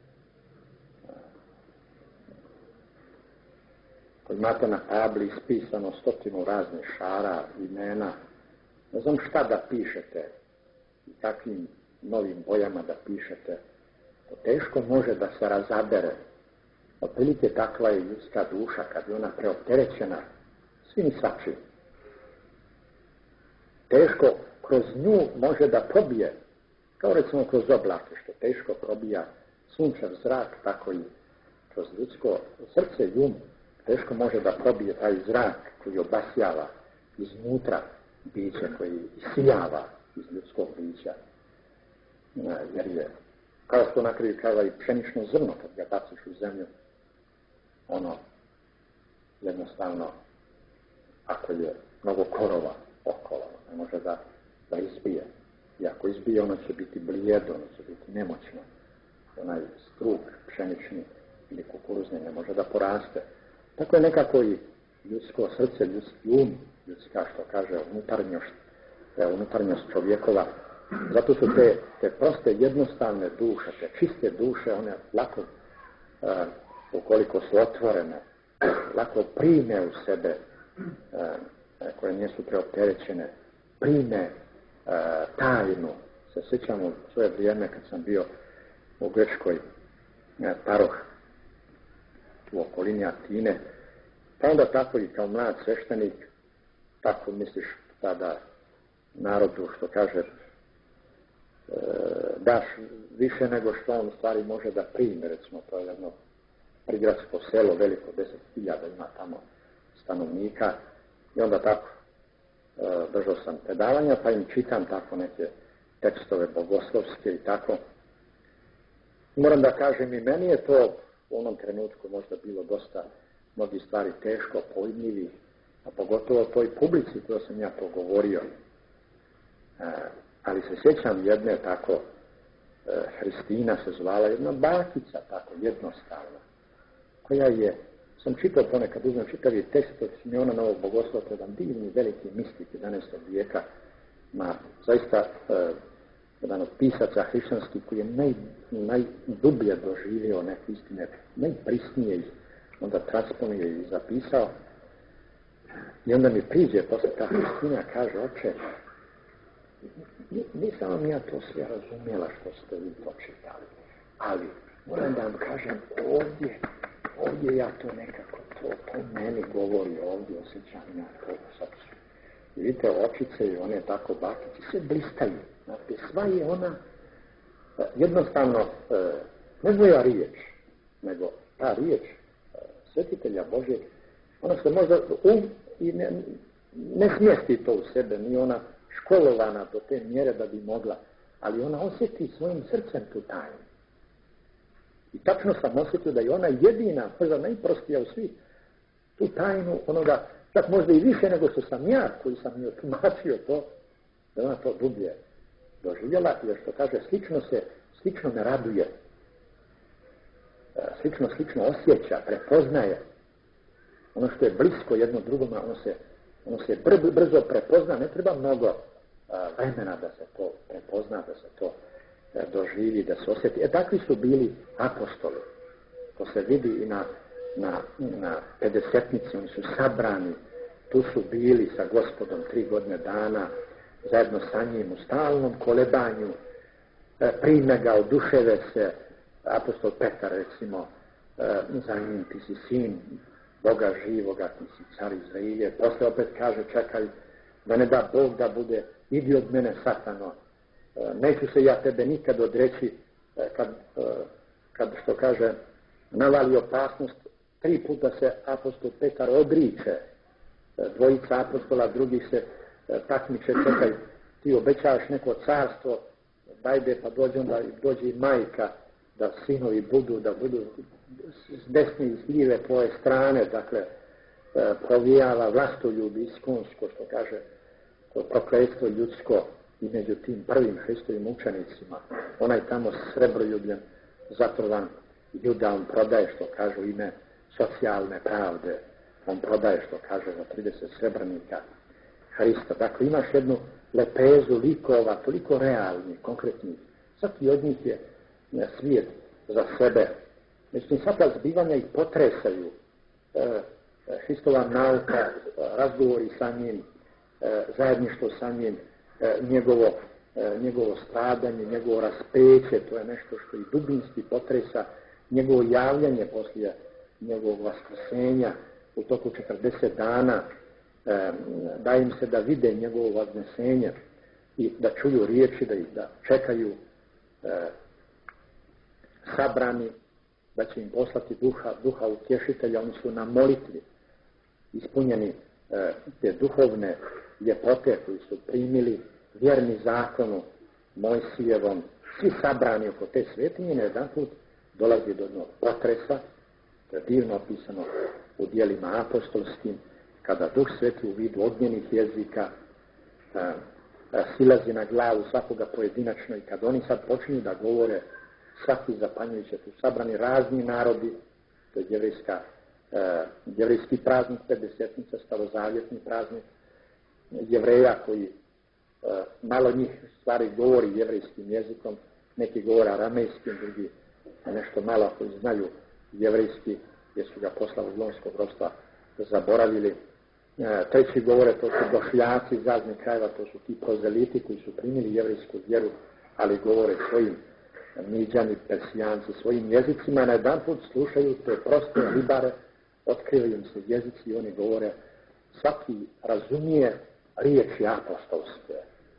Speaker 3: Kad imate na tabli ispisano stotinu raznih šara, imena, ne znam šta da pišete i takvim novim bojama da pišete, to teško može da se razabere. Otprilike takva je ljudska duša kad je ona preopterećena svim i svačim. Teško kroz nju može da probije, kao recimo kroz oblake, što teško probija sunčev zrak, tako i kroz ljudsko srce i um, teško može da probije taj zrak koji obasjava iznutra biće, koji isijava iz ljudskog bića. Jer je, kao što na kraju krajeva i pšenično zrno, kad ga baciš u zemlju, ono jednostavno, ako je mnogo korova okolo, ne može da, da izbije. I ako izbije, ono će biti blijedo, ono će biti nemoćno. Onaj struk pšenični ili kukuruzni ne može da poraste. Tako je nekako i ljudsko srce, ljudski um, ljudska, što kaže, unutarnjost, unutarnjost čovjekova. Zato su te, te proste, jednostavne duše, te čiste duše, one lako, uh, ukoliko su otvorene, lako prime u sebe, uh, koje nisu preopterećene, prime uh, tajnu. Se sjećam u svoje vrijeme kad sam bio u Grčkoj, uh, paroh u okolini Atine, pa onda tako i kao mlad sveštenik, tako misliš tada narodu, što kaže, daš više nego što on u stvari može da prime. Recimo, to je jedno prigradsko selo, veliko, deset hiljada ima tamo stanovnika, i onda tako držao sam predavanja, pa im čitam tako neke tekstove bogoslovske i tako. Moram da kažem, i meni je to u onom trenutku možda bilo dosta mnogi stvari teško pojmljivi, a pogotovo toj publici koju sam ja progovorio. E, ali se sjećam jedne tako, e, Hristina se zvala, jedna bakica tako jednostavna, koja je, sam čitao ponekad, uzmem čitavi tekst od Simeona Novog Bogoslovca, jedan divni veliki mistik jedanaestog vijeka, ma zaista e, jedan od pisaca hrišćanskih koji je naj, najdublje doživio neke istine, najprisnije ih onda transponio i zapisao. I onda mi priđe posle ta Hristina, kaže, oče, nisam vam ja to sve razumjela što ste vi to čitali, ali moram da vam kažem, ovdje, ovdje ja to nekako, to, to meni govori, ovdje osjećam ja to u srcu. I vidite, očice i one tako bakice se blistaju. Znate, sva je ona jednostavno, ne moja riječ, nego ta riječ Svetitelja Božjeg, ona se možda um i ne, ne smjesti to u sebe, ni ona školovana do te mjere da bi mogla, ali ona osjeti svojim srcem tu tajnu. I tačno sam osjetio da je ona jedina, možda najprostija u svih, tu tajnu onoga, čak možda i više nego što sam ja, koji sam joj tumačio to, da ona to dublje doživjela, jer što kaže, slično se, slično me raduje, slično, slično osjeća, prepoznaje. Ono što je blisko jedno drugome, ono se, ono se br- brzo prepozna, ne treba mnogo a, vremena da se to prepozna, da se to a, doživi, da se osjeti. E, takvi su bili apostoli. To se vidi i na, na, na pedesetnici, oni su sabrani, tu su bili sa Gospodom tri godine dana, zajedno sa njim u stalnom kolebanju, e, prime ga, oduševe se. Apostol Petar, recimo, za njim, ti si sin Boga živoga, ti si car Izrailje. Posle opet kaže, čekaj, da ne da Bog da bude, idi od mene, Satano, neću se ja tebe nikad odreći, kad, kad što kaže, navali opasnost, tri puta se apostol Petar odriče, dvojica apostola, drugi se takmiče, čekaj, ti obećavaš neko carstvo, dajde pa dođe onda, dođe i majka, da sinovi budu, da budu s desne i s lijeve tvoje strane, dakle, provijala vlastoljubi iskonsko, što kaže, to prokletstvo ljudsko i među tim prvim Hristovim učenicima. Onaj tamo srebroljubljen, zatrovan Juda, on prodaje, što kaže, u ime socijalne pravde, on prodaje, što kaže, za trideset srebrnika Hrista. Dakle, imaš jednu lepezu likova, toliko realnih, konkretnih. Svaki od njih je svijet za sebe. Mislim, svaka zbivanja ih potresaju. E, Hristova nauka, razgovori sa njim, e, zajedništvo sa njim, e, njegovo, e, njegovo stradanje, njegovo raspeće, to je nešto što i dubinski potresa, njegovo javljanje poslije njegovog vaskrsenja u toku četrdeset dana, e, da im se da vide njegovo vaznesenje i da čuju riječi, da ih da čekaju e, sabrani, da će im poslati duha, duha utješitelja. Oni su na molitvi ispunjeni e, te duhovne ljepote koji su primili vjerni zakonu Mojsijevom, svi sabrani oko te svetinje. Jedan put dolazi do jednog potresa, to je divno opisano u dijelima apostolskim, kada Duh Sveti u vidu ognjenih jezika e, silazi na glavu svakoga pojedinačno i kad oni sad počinju da govore svaki zapanjujuće tu sabrani razni narodi, to je jevrijska, e, jevrijski praznik, pedesetnica, starozavjetni praznik Jevreja koji e, malo njih stvari govori jevrijskim jezikom, neki govore aramejskim, drugi nešto malo koji znaju jevrijski, jer su ga posla Vavilonskog ropstva zaboravili. E, treći govore, to su došljaci iz raznih krajeva, to su ti prozeliti koji su primili jevrijsku vjeru, ali govore svojim Miđani, Persijanci, svojim jezicima, na jedan put slušaju te proste ribare, otkrivaju im se jezici i oni govore, svaki razumije riječi apostolske.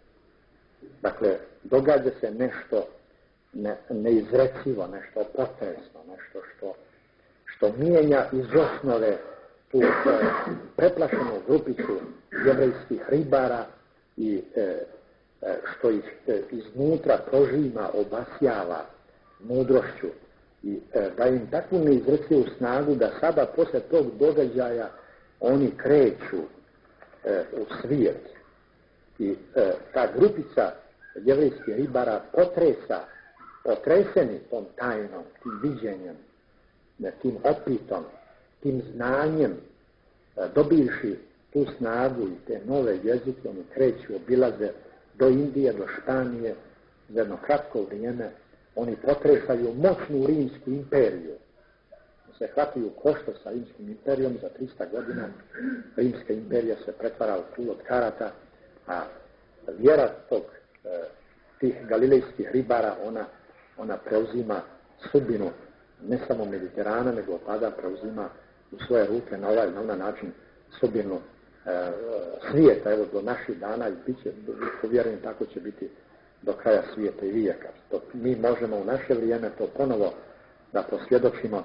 Speaker 3: Dakle, događa se nešto ne, neizrecivo, nešto potresno, nešto što, što mijenja iz osnove tu e, preplašenu grupicu jevrejskih ribara i e, što ih iznutra prožima, obasjava mudrošću i da im takvu neizrecivu snagu da sada posle tog događaja oni kreću u svijet i ta grupica jevrejskih ribara potresa, potreseni tom tajnom, tim viđenjem, tim opitom, tim znanjem, dobivši tu snagu i te nove jezike, oni kreću, obilaze do Indije, do Španije, za jedno kratko vrijeme, oni potresaju moćnu rimsku imperiju. Se hvataju košta sa rimskom imperijom, za trista godina rimska imperija se pretvara u kul od karata, a vjera tog, e, tih galilejskih ribara, ona, ona preuzima sudbinu ne samo Mediterana, nego tada preuzima u svoje ruke na ovaj na onaj način sudbinu e, svijeta, evo do naših dana i bit će, povjerujem, tako će biti do kraja svijeta i vijeka. To mi možemo u naše vrijeme to ponovo da posvjedočimo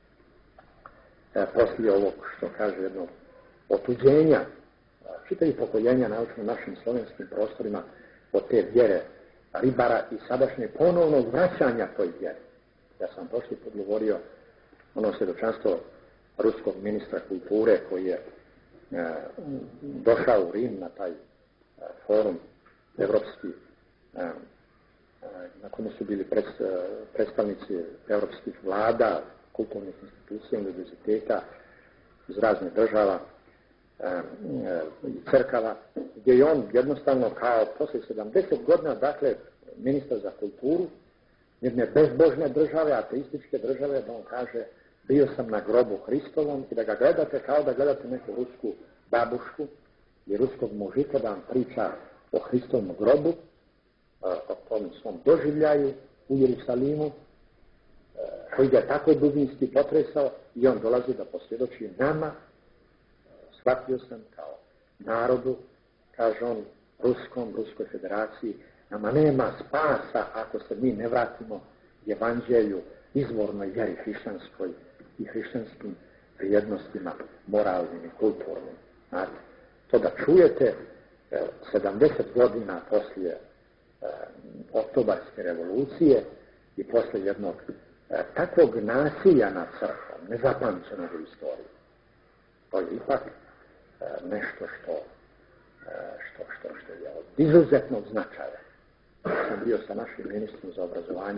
Speaker 3: e, poslije ovog, što kaže, jednog otuđenja, čitavih pokoljenja naučno našim slovenskim prostorima od te vjere ribara i sadašnje ponovnog vraćanja toj vjeri. Ja sam prošli put govorio ono svjedočanstvo ruskog ministra kulture koji je e, došao u Rim na taj e, forum evropski, e, e, na kome su bili pred, e, predstavnici evropskih vlada, kulturnih institucija, univerziteta iz raznih država e, e, i crkava, gdje je on jednostavno kao poslije sedamdeset godina, dakle, ministar za kulturu jedne bezbožne države, ateističke države, da on kaže, bio sam na grobu Hristovom i da ga gledate kao da gledate neku rusku babušku i ruskog mužika da vam priča o Hristovom grobu, o tom svom doživljaju u Jerusalimu, koji ga je tako dubinski potresao i on dolazi da posvjedoči nama, shvatio sam kao narodu, kaže on, Ruskom, Ruskoj federaciji, nama nema spasa ako se mi ne vratimo evanđelju, izvornoj vjeri hrišćanskoj i hrišćanskim vrijednostima, moralnim i kulturnim. Znate, to da čujete eh, sedamdeset godina poslije eh, oktobarske revolucije i poslije jednog eh, takvog nasilja nad crkvom, nezapamćenog u istoriji. To je ipak eh, nešto što, eh, što, što, što je od izuzetnog značaja. Ja sam bio sa našim ministrom za obrazovanje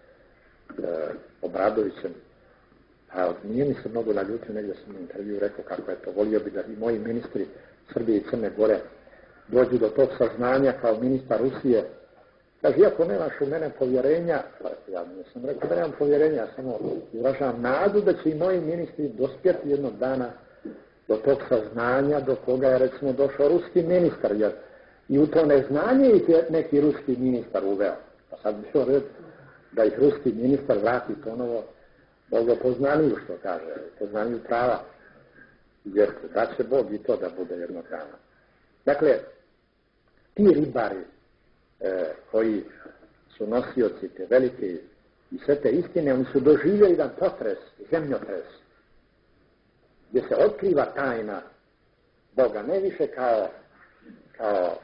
Speaker 3: e, Obradovićem, a nije mi se mnogo naljutio, negdje sam u intervju rekao kako je to, volio bi da i moji ministri Srbije i Crne Gore dođu do tog saznanja kao ministar Rusije. Kaže, iako nemaš u mene povjerenja, pa ja nisam rekao da nemam povjerenja, ja samo izražavam nadu da će i moji ministri dospjeti jednog dana do tog saznanja do koga je recimo došao ruski ministar, jer i u to neznanje ih je neki ruski ministar uveo. Pa sad bi što red da ih ruski ministar vrati ponovo bogopoznaniju, što kaže, poznaniju prava. Jer da će Bog i to da bude jednog dana. Dakle, ti ribari e, koji su nosioci te velike i sve te istine, oni su doživjeli jedan potres, zemljotres, gdje se otkriva tajna Boga, ne više kao kao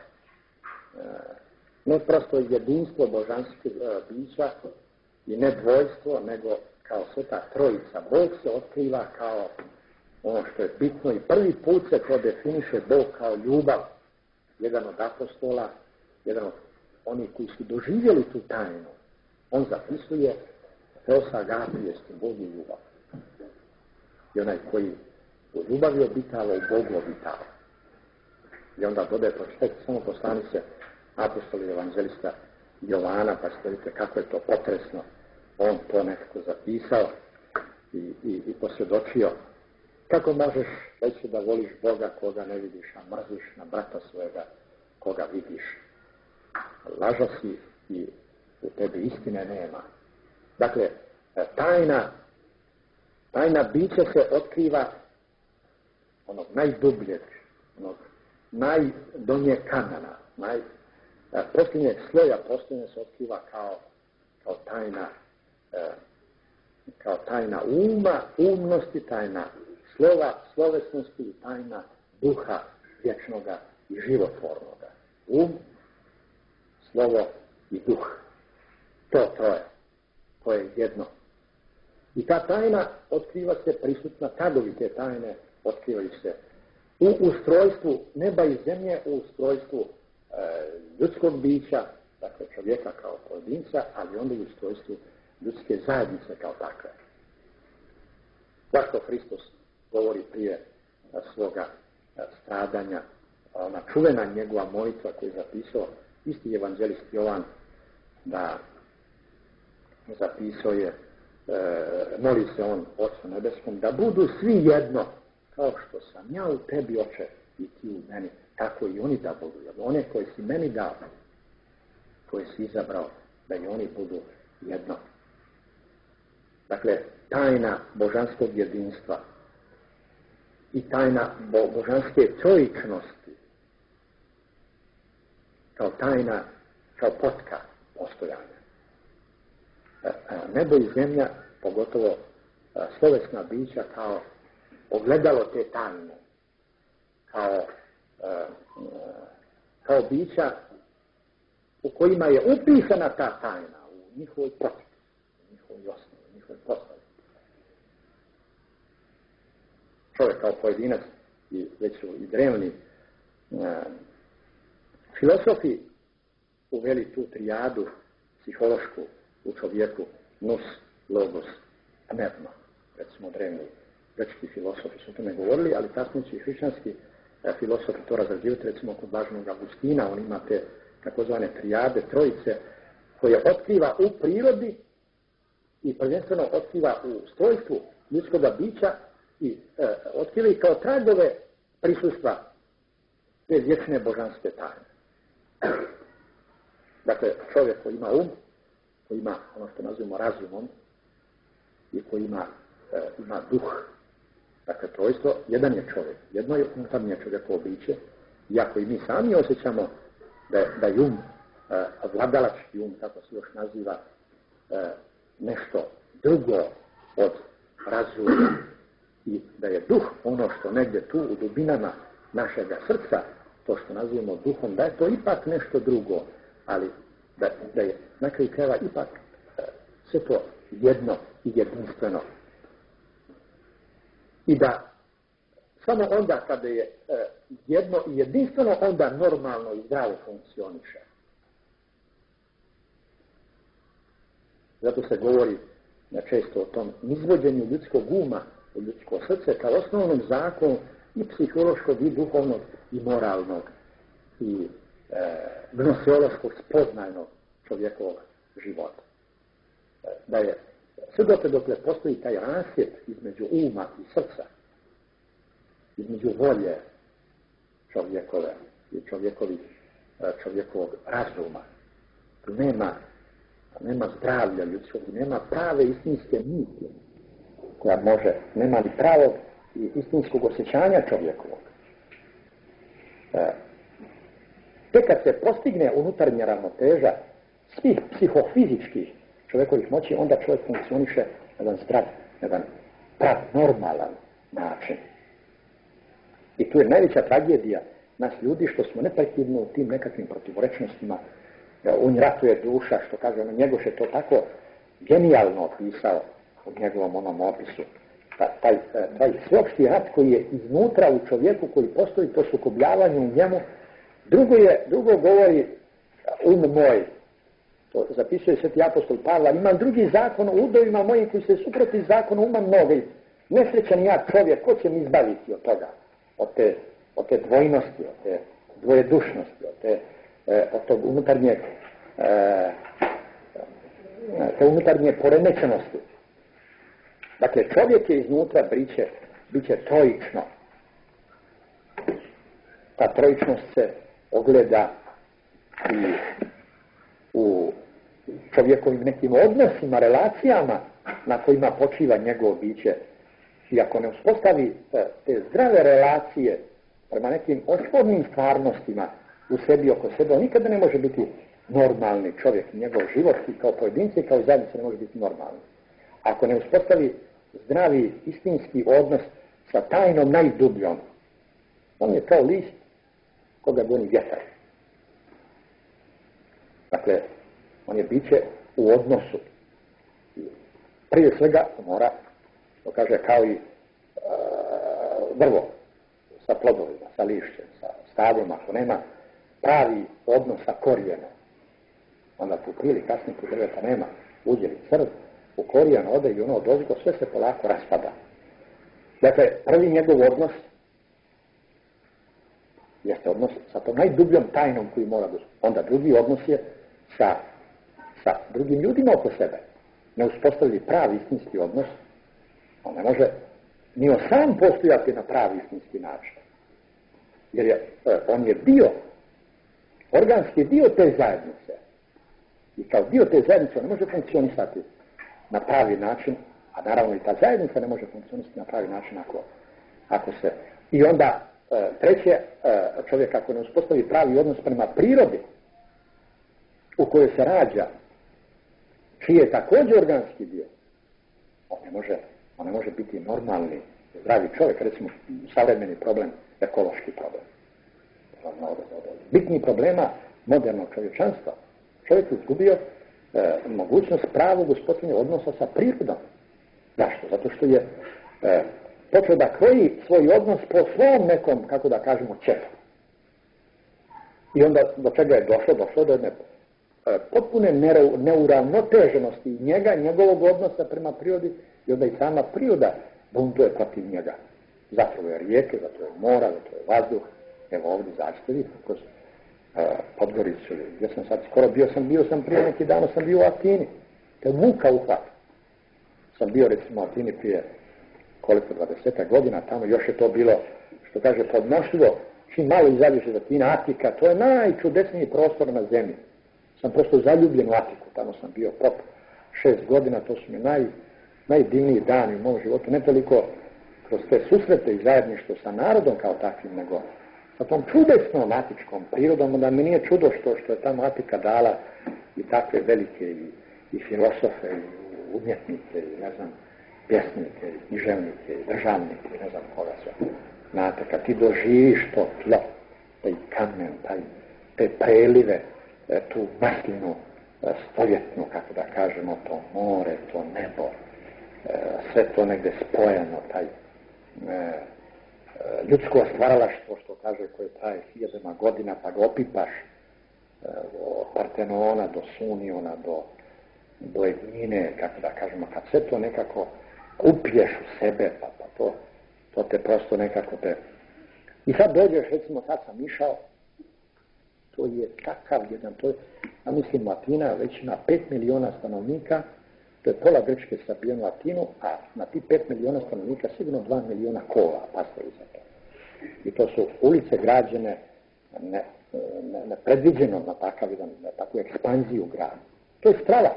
Speaker 3: ne prosto jedinstvo božanskih bića i ne dvojstvo, nego kao sveta trojica. Bog se otkriva kao ono što je bitno i prvi put se to definiše Bog kao ljubav. Jedan od apostola jedan od onih koji su doživjeli tu tajnu, on zapisuje Theos agapiestim, Bog je ljubav. I onaj koji u ljubavi obitava, u Bogu obitava. I onda dodaje, pročitajte samo poslanice apostoli evanđelista Jovana, pa ste vidite kako je to potresno. On to nekako zapisao i, i, i posvjedočio. Kako možeš reći da voliš Boga koga ne vidiš, a mrziš na brata svojega koga vidiš? Lažo si i u tebi istine nema. Dakle, tajna, tajna bića se otkriva onog najdubljeg, onog najdonjeg kamena, naj, posljednjeg sloja posljednje se otkriva kao, kao tajna kao tajna uma, umnosti, tajna slova, slovesnosti i tajna duha vječnoga i životvornoga. Um, slovo i duh. To troje. To je jedno. I ta tajna otkriva se prisutna, tadovi te tajne otkrivaju se u ustrojstvu neba i zemlje, u ustrojstvu e, ljudskog bića, dakle čovjeka kao pojedinca, ali onda i u ustrojstvu ljudske zajednice kao takve. Zašto Hristos govori prije svoga stradanja, ona čuvena njegova molitva koju je zapisao isti evanđelist Jovan, da zapisao je, e, moli se on Otcu nebeskom, da budu svi jedno, kao što sam ja u tebi, Oče, i ti u meni, tako i oni da budu. Jer one koje si meni dao, koje si izabrao, da i oni budu jedno. Dakle, tajna božanskog jedinstva i tajna bo, božanske trojičnosti kao tajna, kao potka postojanja. Nebo i zemlja, pogotovo slovesna bića, kao ogledalo te tajne, kao, kao bića u kojima je upisana ta tajna u njihovoj potki, u njihovoj osnovi, u njihovoj postavi. Čovjek kao pojedinac, i već su i drevni filosofi uveli tu trijadu psihološku u čovjeku, nus, logos, pneuma. Recimo drevni grčki filosofi su o tome govorili, ali kasnije i hrišćanski filosofi to razrađivati, recimo kod Blaženog Augustina, on ima te takozvane trijade, trojice, koje otkriva u prirodi i prvenstveno otkriva u strojstvu ljudskog bića i e, otkriva i kao tragove prisustva te vječne božanske tajne. Dakle, čovjek koji ima um, koji ima ono što nazivamo razumom i koji ima, e, ima duh, dakle trojstvo, jedan je čovjek, jedno je unutarnje čovjekovo biće, iako i mi sami osjećamo da, da je um, e, vladalački um, tako se još naziva, e, nešto drugo od razuma i da je duh ono što negdje tu u dubinama našega srca, to što nazivamo duhom, da je to ipak nešto drugo, ali da, da je na kraju krajeva ipak e, sve to jedno i jedinstveno. I da samo onda kada je e, jedno i jedinstveno, onda normalno i zdravo funkcioniše. Zato se govori često o tom izvođenju ljudskog uma u ljudsko srce kao osnovnom zakonu i psihološkog i duhovnog i moralnog i e, gnoseološkog spoznajnog čovjekovog života. E, da je sve dokle dokle postoji taj rasjet između uma i srca, između volje čovjekove i čovjekovih, čovjekovog razuma, tu nema nema zdravlja ljudskog, nema prave istinske misli koja može, nema ni pravog i istinskog osjećanja čovjekovog. E, tek kad se postigne unutarnja ravnoteža svih psihofizičkih čovjekovih moći, onda čovjek funkcioniše na jedan zdrav, na jedan prav, normalan način. I tu je najveća tragedija nas ljudi što smo neprekidno u tim nekakvim protivorečnostima. On ratuje duša, što kaže ono, Njegoš je to tako genijalno opisao u njegovom onom opisu. Ta, taj, taj sveopšti rat koji je iznutra u čovjeku, koji postoji to sukobljavanje u njemu, drugo, je, drugo govori um moj, to zapisuje sveti apostol Pavle, imam drugi zakon o udovima mojim koji se suproti zakonu uma mnogi. Nesrećan ja čovjek, ko će mi izbaviti od toga? Od te, od te dvojnosti, od te dvojedušnosti, od te, od tog unutarnjeg, te unutarnje poremećenosti. Dakle, čovjek je iznutra biće, biće trojično. Ta trojičnost se ogleda i u čovjekovim nekim odnosima, relacijama na kojima počiva njegovo biće. I ako ne uspostavi te zdrave relacije prema nekim ospornim stvarnostima u sebi oko sebe, on nikada ne može biti normalni čovjek. Njegov život i kao pojedinci i kao zajednica ne može biti normalni. Ako ne uspostavi zdravi, istinski odnos sa tajnom najdubljom, on je kao list koga goni vjetar. Dakle, on je biće u odnosu. Prije svega mora, to kaže, kao i e, drvo sa plodovima, sa lišćem, sa stablom, ako nema pravi odnos sa korijenom. Onda tu prili, kasnije tu drveta nema, udjeli crv, u korijen ode i ono odozgo, sve se polako raspada. Dakle, prvi njegov odnos jeste odnos sa tom najdubljom tajnom koju mora da... Onda drugi odnos je sa, sa drugim ljudima oko sebe. Ne uspostavili pravi istinski odnos, on ne može ni on sam postojati na pravi istinski način. Jer je, on je dio, organski dio te zajednice. I kao dio te zajednice on ne može funkcionisati na pravi način, a naravno i ta zajednica ne može funkcionisati na pravi način ako, ako se... I onda treće, čovjek ako ne uspostavi pravi odnos prema prirodi u kojoj se rađa, čiji je također organski dio, on ne može, on ne može biti normalni, zdravi čovjek, recimo savremeni problem, ekološki problem. Bitni problema modernog čovječanstva. Čovjek je izgubio e, mogućnost pravog uspostavljanja odnosa sa prirodom. Zašto? Zato što je e, počeo da kroji svoj odnos po svom nekom, kako da kažemo, čepu. I onda do čega je došlo? Došlo do jedne e, potpune neuravnoteženosti njega, njegovog odnosa prema prirodi i onda i sama priroda buntuje protiv njega. Zato je rijeke, zato je mora, zato je vazduh. Evo ovdje zašto vidite, kroz e, Podgoricu. Ja sam sad skoro bio sam, bio sam prije neki dana, sam bio u Atini. To je muka uhvat. Sam bio recimo u Atini prije koliko, dvadesetak godina, tamo još je to bilo, što kaže, podnošljivo. Čim malo izađeš iz Atina, Atika, to je najčudesniji prostor na zemlji. Sam prosto zaljubljen u Atiku, tamo sam bio prop šest godina, to su mi naj, najdivniji dani u mom životu, ne toliko kroz te susrete i zajedništvo sa narodom kao takvim, nego sa tom čudesnom atičkom prirodom, onda mi nije čudo što, što je tamo Atika dala i takve velike i, i filosofe, i umjetnike, i ne znam, pjesnike, i književnike, i državnike, i ne znam koga sve. Znate, kad ti doživiš to tlo, taj kamen, taj, te prelive, tu maslinu stoljetnu, kako da kažemo, to more, to nebo, sve to negde spojeno, taj ljudsko stvaralaštvo, što kaže, koje traje hiljadama godina, pa ga opipaš od Partenona do Suniona, do, do Ednine, kako da kažemo, kad sve to nekako upiješ u sebe, pa, pa to, to te prosto nekako te... I sad dođeš, recimo, sad sam išao, to je takav jedan, to je, ja mislim, Atina već ima pet miliona stanovnika, to je pola Grčke sabijeno Atinu, a na ti pet miliona stanovnika sigurno dva miliona kola, pastovi za to. I to su ulice građene ne, ne, ne predviđeno na takav jedan, na takvu ekspanziju grada. To je strava.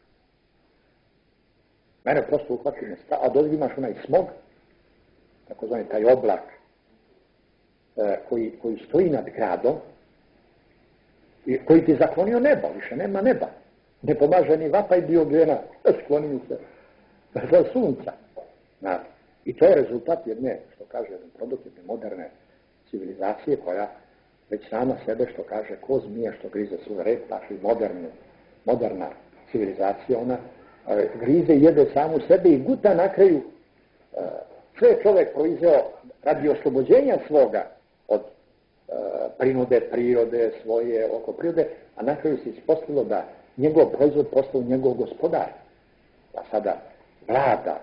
Speaker 3: Mene prosto uhvati ne strava, a dozgi imaš onaj smog, takozvani taj oblak, e, koji, koji stoji nad gradom, i koji ti zaklonio nebo, više nema neba. Ne pomaže ni vapaj Diogena, sklonio se za sunca. Na, I to je rezultat jedne, što kaže, jedan produkt jedne moderne civilizacije koja već sama sebe, što kaže, ko zmija što grize svoj red, tako i moderna, moderna civilizacija, ona e, grize i jede samu sebe i guta na kraju e, sve čovjek proizveo radi oslobođenja svoga od prinude prirode, svoje oko prirode, a na kraju se ispostavilo da njegov proizvod postao njegov gospodar. Pa sada vlada,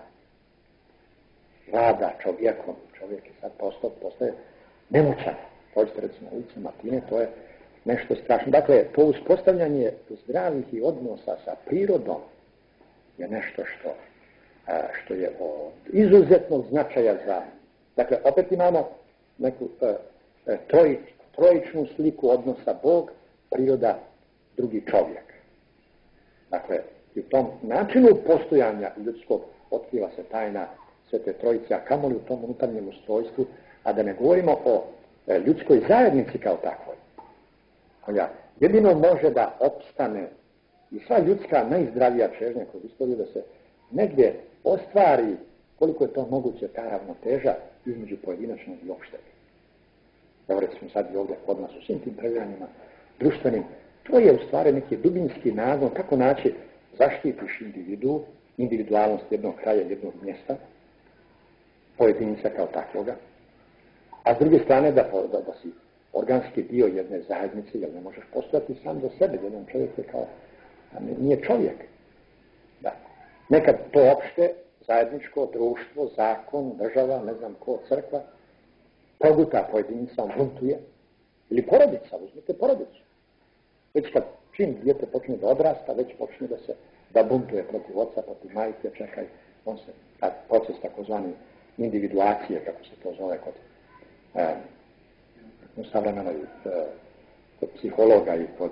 Speaker 3: vlada čovjekom, čovjek je sad postao, postaje nemoćan. Pođete recimo ulicama Atine, to je nešto strašno. Dakle, to uspostavljanje zdravih i odnosa sa prirodom je nešto što, što je od izuzetnog značaja za... Dakle, opet imamo neku trojič, trojičnu sliku odnosa Bog, priroda, drugi čovjek. Dakle, i u tom načinu postojanja ljudskog otkriva se tajna Svete Trojice, a kamoli u tom unutarnjem ustrojstvu, a da ne govorimo o ljudskoj zajednici kao takvoj, koja jedino može da opstane i sva ljudska najzdravija čežnja kroz istoriju da se negdje ostvari koliko je to moguće ta ravnoteža između pojedinačnog i opšteg. Evo recimo sad i ovdje kod nas u svim tim previranjima društvenim, to je u stvari neki dubinski nagon kako naći zaštitiš individu, individualnost jednog kraja, jednog mjesta, pojedinca kao takvoga, a s druge strane da, da, da si organski dio jedne zajednice, jer ne možeš postojati sam za sebe, jedan čovjek je kao, a nije čovjek. Da. Nekad to opšte, zajedničko, društvo, zakon, država, ne znam ko, crkva, proguta pojedinca, on buntuje, ili porodica, uzmite porodicu. Već kad čim dijete počne da odrasta, već počne da se da buntuje protiv oca, protiv majke, čekaj, on se, taj proces takozvani individuacije, kako se to zove kod e, u savremenoj e, kod psihologa i kod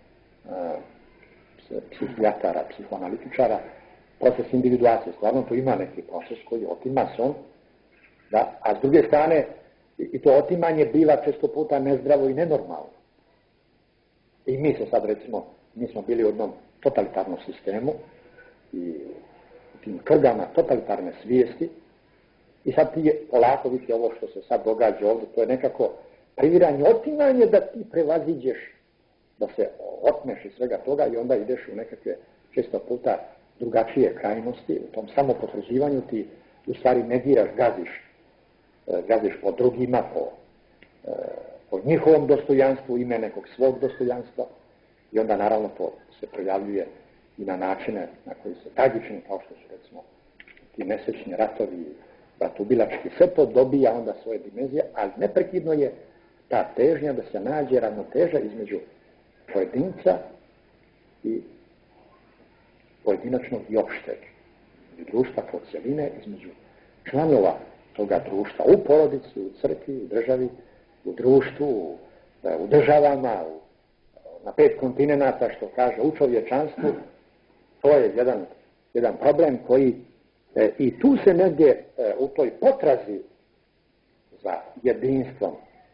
Speaker 3: e, psihijatara, psihoanalitičara, proces individuacije. Stvarno to ima neki proces koji otima se on, da, a s druge strane i to otimanje biva često puta nezdravo i nenormalno. I mi se sad recimo, mi smo bili u jednom totalitarnom sistemu i u tim krgama totalitarne svijesti i sad ti je polako vidite ovo što se sad događa ovdje, to je nekako previranje, otimanje da ti prevaziđeš, da se otmeš iz svega toga i onda ideš u nekakve često puta drugačije krajnosti, u tom samopotvrđivanju ti u stvari negiraš, gaziš, gaziš po drugima, po, po njihovom dostojanstvu, ime nekog svog dostojanstva i onda naravno to se projavljuje i na načine na koji se tragični, kao što su recimo ti mesečni ratovi, ratubilački, sve to dobija onda svoje dimenzije, ali neprekidno je ta težnja da se nađe ravnoteža između pojedinca i pojedinačnog i opšteg, i društva kao cjeline, između članova toga društva u porodici, u crkvi, u državi, u društvu, u, u državama, u, na pet kontinenata, što kaže, u čovječanstvu. To je jedan, jedan problem koji e, i tu se negdje e, u toj potrazi za jedinstvom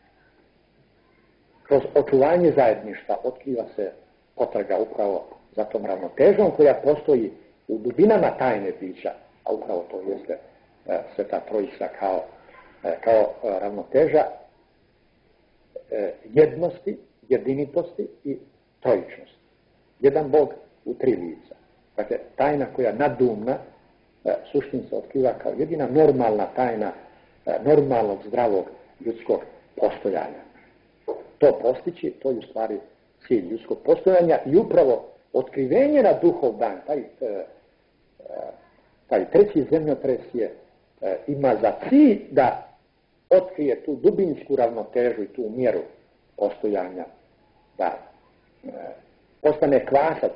Speaker 3: kroz očuvanje zajedništva otkriva se potraga upravo za tom ravnotežom koja postoji u dubinama tajne bića, a upravo to jeste e, Sveta Trojica kao, e, kao e, ravnoteža e, jednosti, jedinitosti i trojičnosti. Jedan Bog u tri lica. Dakle, tajna koja nadumna e, suštinski se otkriva kao jedina normalna tajna e, normalnog, zdravog ljudskog postojanja. To postići, to je u stvari cilj ljudskog postojanja i upravo otkrivenje na duhov dan, taj, e, taj treći zemljotres je, e, ima za cilj da otkrije tu dubinsku ravnotežu i tu mjeru postojanja, da e, postane kvasac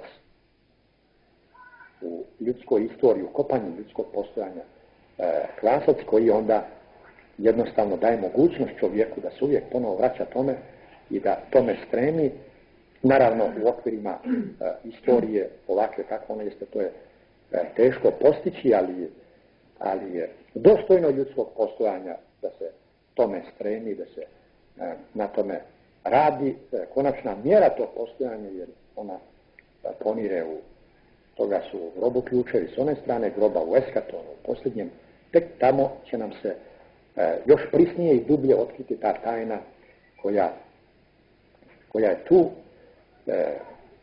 Speaker 3: u ljudskoj istoriji, u kopanju ljudskog postojanja, e, kvasac koji onda jednostavno daje mogućnost čovjeku da se uvijek ponovo vraća tome i da tome stremi, naravno u okvirima e, istorije ovakve kako ona jeste, to je e, teško postići, ali, ali je dostojno ljudskog postojanja da se tome stremi, da se e, na tome radi. E, konačna mjera tog postojanja, jer ona e, ponire u toga su u grobu ključevi s one strane groba u eskatonu, u posljednjem, tek tamo će nam se e, još prisnije i dublje otkriti ta tajna koja, koja je tu e,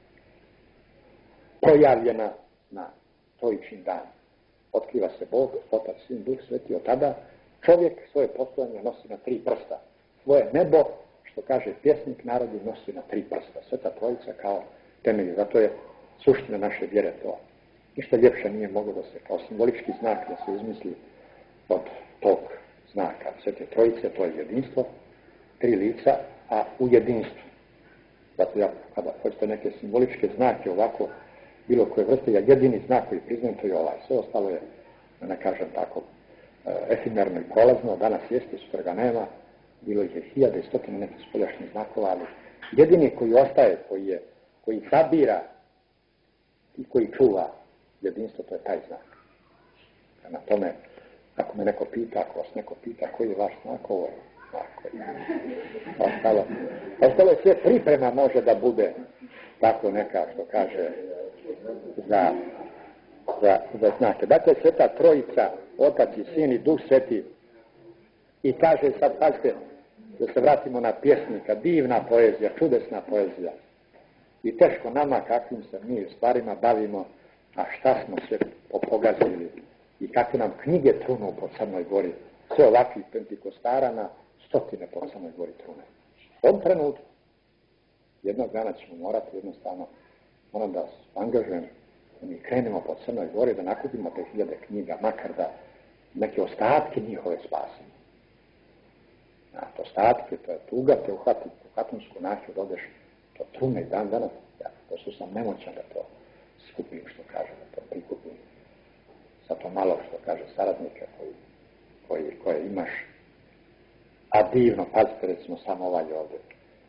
Speaker 3: projavljena na trojični dan. Otkriva se Bog, Otac, Sin, Duh Sveti. Od tada čovjek svoje postojanje nosi na tri prsta. Svoje nebo, što kaže pjesnik, narod ju nosi na tri prsta. Sveta Trojica kao temelj, zato je suština naše vjere to. Ništa ljepše nije moglo da se kao simbolički znak da se izmisli od tog znaka Svete Trojice, to je jedinstvo, tri lica, a u jedinstvu. Zato ja, kada hoćete neke simboličke znake ovako, bilo koje vrste, ja jedini znak koji priznajem, to je ovaj. Sve ostalo je, da ne kažem tako, efimerno i prolazno, danas jeste, sutra ga nema, bilo ih je hiljade i stotine nekih spoljašnjih znakova, ali jedini koji ostaje, koji, je, koji sabira i koji čuva jedinstvo, to je taj znak. Na tome, ako me neko pita, ako vas neko pita koji je vaš znak, ovo je znak. Ostalo, ostalo je sve priprema može da bude tako neka, što kaže, za, za, za znake. Dakle, Sveta Trojica, Otac i Sin i Duh Sveti, i kaže sad, pazite, da se vratimo na pjesnika, divna poezija, čudesna poezija. I teško nama kakvim se mi stvarima bavimo, a šta smo sve pogazili i kakve nam knjige trunu po Crnoj Gori. Sve ovakvih pentikostara na stotine po Crnoj Gori trune. Od trenutka jednog dana ćemo morati jednostavno moram da angažujem da mi krenemo po Crnoj Gori da nakupimo te hiljade knjiga, makar da neke ostatke njihove spasimo. Znate, ostatke, to je tuga, te uhvatiti u katonsku naću, da odeš, to trune i dan danas, ja, to su sam nemoćan da to skupim, što kaže, da to prikupim. Sa to malo, što kaže, saradnika koji, koji, koje imaš. A divno, pazite, recimo, samo ovaj ovdje.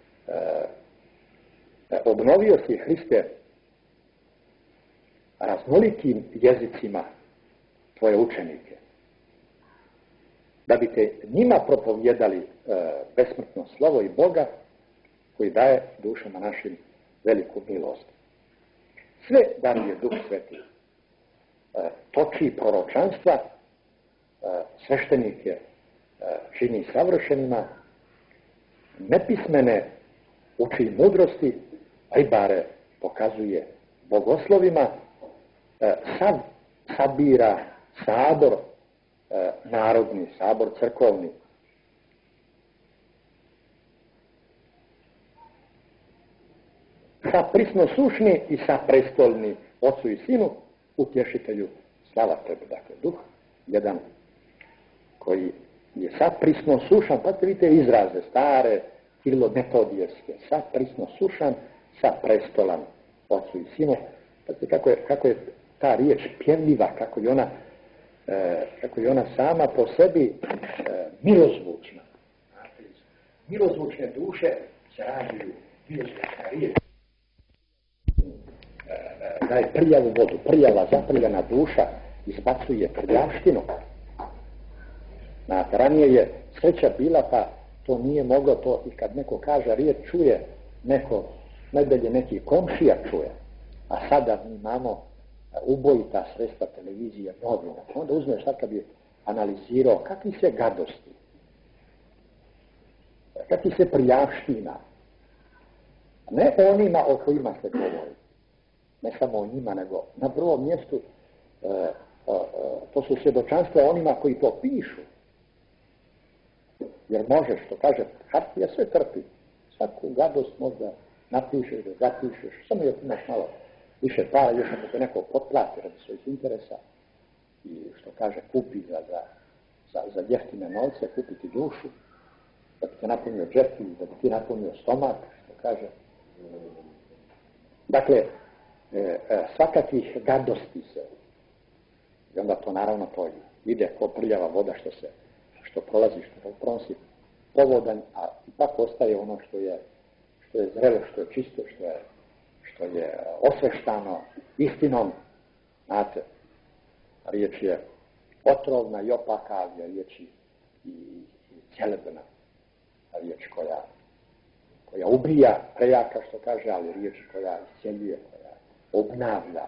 Speaker 3: E, obnovio si, Hriste, raznolikim jezicima tvoje učenike, da bi te njima propovjedali e, besmrtno slovo i Boga koji daje dušama našim veliku milost. Sve daruje Duh Sveti, e, toči proročanstva, e, sveštenike e, čini savršenima, nepismene uči mudrosti, ribare pokazuje bogoslovima, e, sav sabira sabor, e, narodni sabor, crkovni. Sa prisnosušni i sa prestolni Ocu i Sinu, utješitelju, slava tebi. Dakle, Duh, jedan koji je sa prisnosušan, pa vidite izraze stare, filometodijeske, sa prisnosušan, sa prestolan Ocu i Sinu. Pa kako je, kako je ta riječ pjevljiva, kako je ona, e, kako je ona sama po sebi e, milozvučna. Milozvučne duše se rađuju milozvučna riječ. Daje prljavu vodu, prljava, zaprljana duša ispacuje prljavštinu. Znate, ranije je sreća bila, pa to nije moglo to, i kad neko kaže riječ čuje, neko, najbolje neki komšija čuje, a sada mi imamo ubojita sredstva televizije, novina. Onda uzmeš sad kad bi analizirao kakvi se gadosti, kakvi se prljavština, ne onima o kojima se govori, ne samo o njima, nego na prvom mjestu e, e, to su svjedočanstva onima koji to pišu. Jer možeš, što kaže, hartija sve trpi. Svaku gadost možda napišeš, da zapišeš, samo još imaš malo više para, još ako te neko potplati radi svojih interesa i što kaže, kupi za, za, za, za jeftine novce, kupiti dušu, da bi te napunio džep, da bi ti napunio stomak, što kaže. Dakle, e, e, svakakvih gadosti se. I onda to naravno to ide ko prljava voda što se, što prolazi, što pronosi povodan, a ipak ostaje ono što je, što je zrelo, što je čisto, što je, što je osveštano istinom. Znate, riječ je otrovna i opaka, ali je riječ i, i cjelebna. Riječ koja, koja ubija, prejaka što kaže, ali riječ koja isceljuje, koja obnavlja.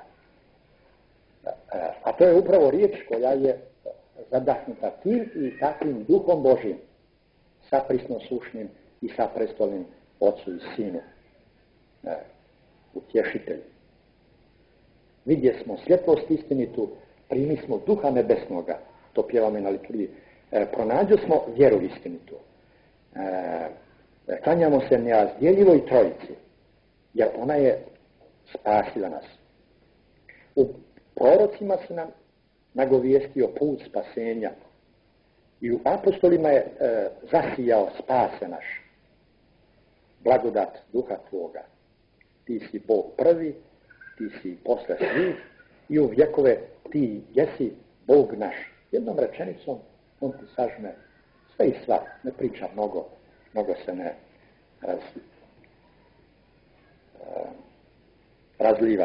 Speaker 3: A to je upravo riječ koja je zadahnuta tim i takvim duhom Božim, sa prisnosušnim i sa prestolnim Ocu i Sinu, e, utješitelju. Vidje smo svjetlost istinitu, primi smo duha nebesnoga, to pjevamo na liturgiji, e, pronađo smo vjeru istinitu. E, klanjamo se nerazdjeljivoj trojici, jer ona je spasila nas. U prorocima se nam nagovijestio put spasenja i u apostolima je e, zasijao spase naš, blagodat duha tvoga. Ti si Bog prvi, ti si posle svih i u vjekove ti jesi Bog naš. Jednom rečenicom on ti sažme sve i sva, ne priča mnogo, mnogo se ne raz, uh, razliva.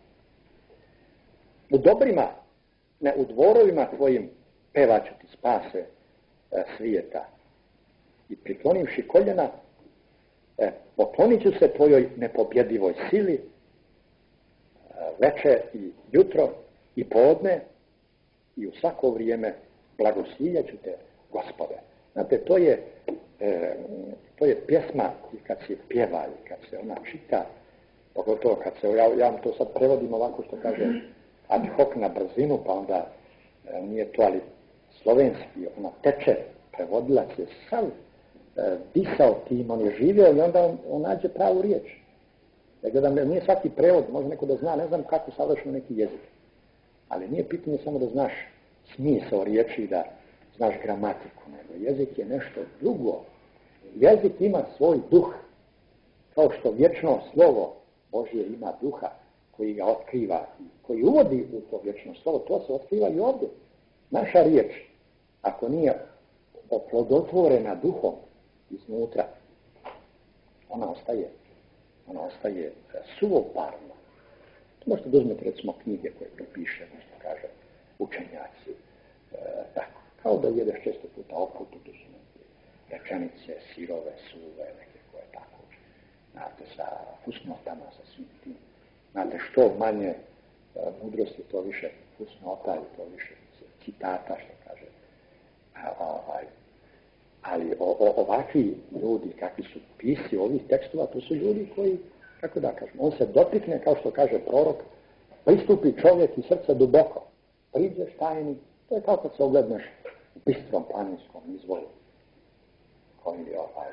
Speaker 3: U dobrima, ne u dvorovima tvojim pevaću ti spase uh, svijeta i priklonivši koljena uh, poklonit ću se tvojoj nepobjedivoj sili uh, večer i jutro i podne i u svako vrijeme blagosiljat ću te, Gospode. Znate, to je, e, to je pjesma i kad se pjeva i kad se ona čita, pogotovo kad se, ja, ja vam to sad prevodim ovako što kaže ad hoc na brzinu, pa onda e, nije to, ali slovenski, ona teče, prevodilac je sav e, disao tim, on je živio i onda on, on nađe pravu riječ. Ja gledam, nije svaki prevod, može neko da zna, ne znam kako savršeno neki jezik, ali nije pitanje samo da znaš smisao riječi, da znaš gramatiku, nego jezik je nešto drugo. Jezik ima svoj duh, kao što vječno slovo Božje ima duha koji ga otkriva, koji uvodi u to vječno slovo, to se otkriva i ovdje. Naša riječ, ako nije oplodotvorena duhom iznutra, ona ostaje, ona ostaje suvoparna. Možete da uzmete recimo knjige koje pripiše, nešto kaže učenjaci, e, tako. Kao da jedeš često puta okutu, tu su neke rečenice, sirove, suve, neke koje tako, znate, sa fusnotama, sa svim tim. Znate, što manje uh, mudrosti, to više fusnota i to više citata, što kaže. A, a, ali o, o, ovakvi ljudi, kakvi su pisci ovih tekstova, to su ljudi koji, kako da kažem, on se dotikne, kao što kaže prorok, pristupi čovjek i srce duboko, priđeš tajni, to je kao kad se ogledneš u bistrom planinskom izvoru, koji ovaj,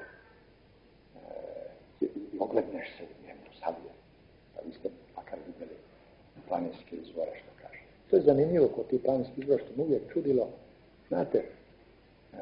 Speaker 3: e, i ogledneš se u njemu savije. Pa vi ste makar vidjeli planinske izvore, što kaže. To je zanimljivo kod ti planinski izvora, što mu uvijek čudilo. Znate, e,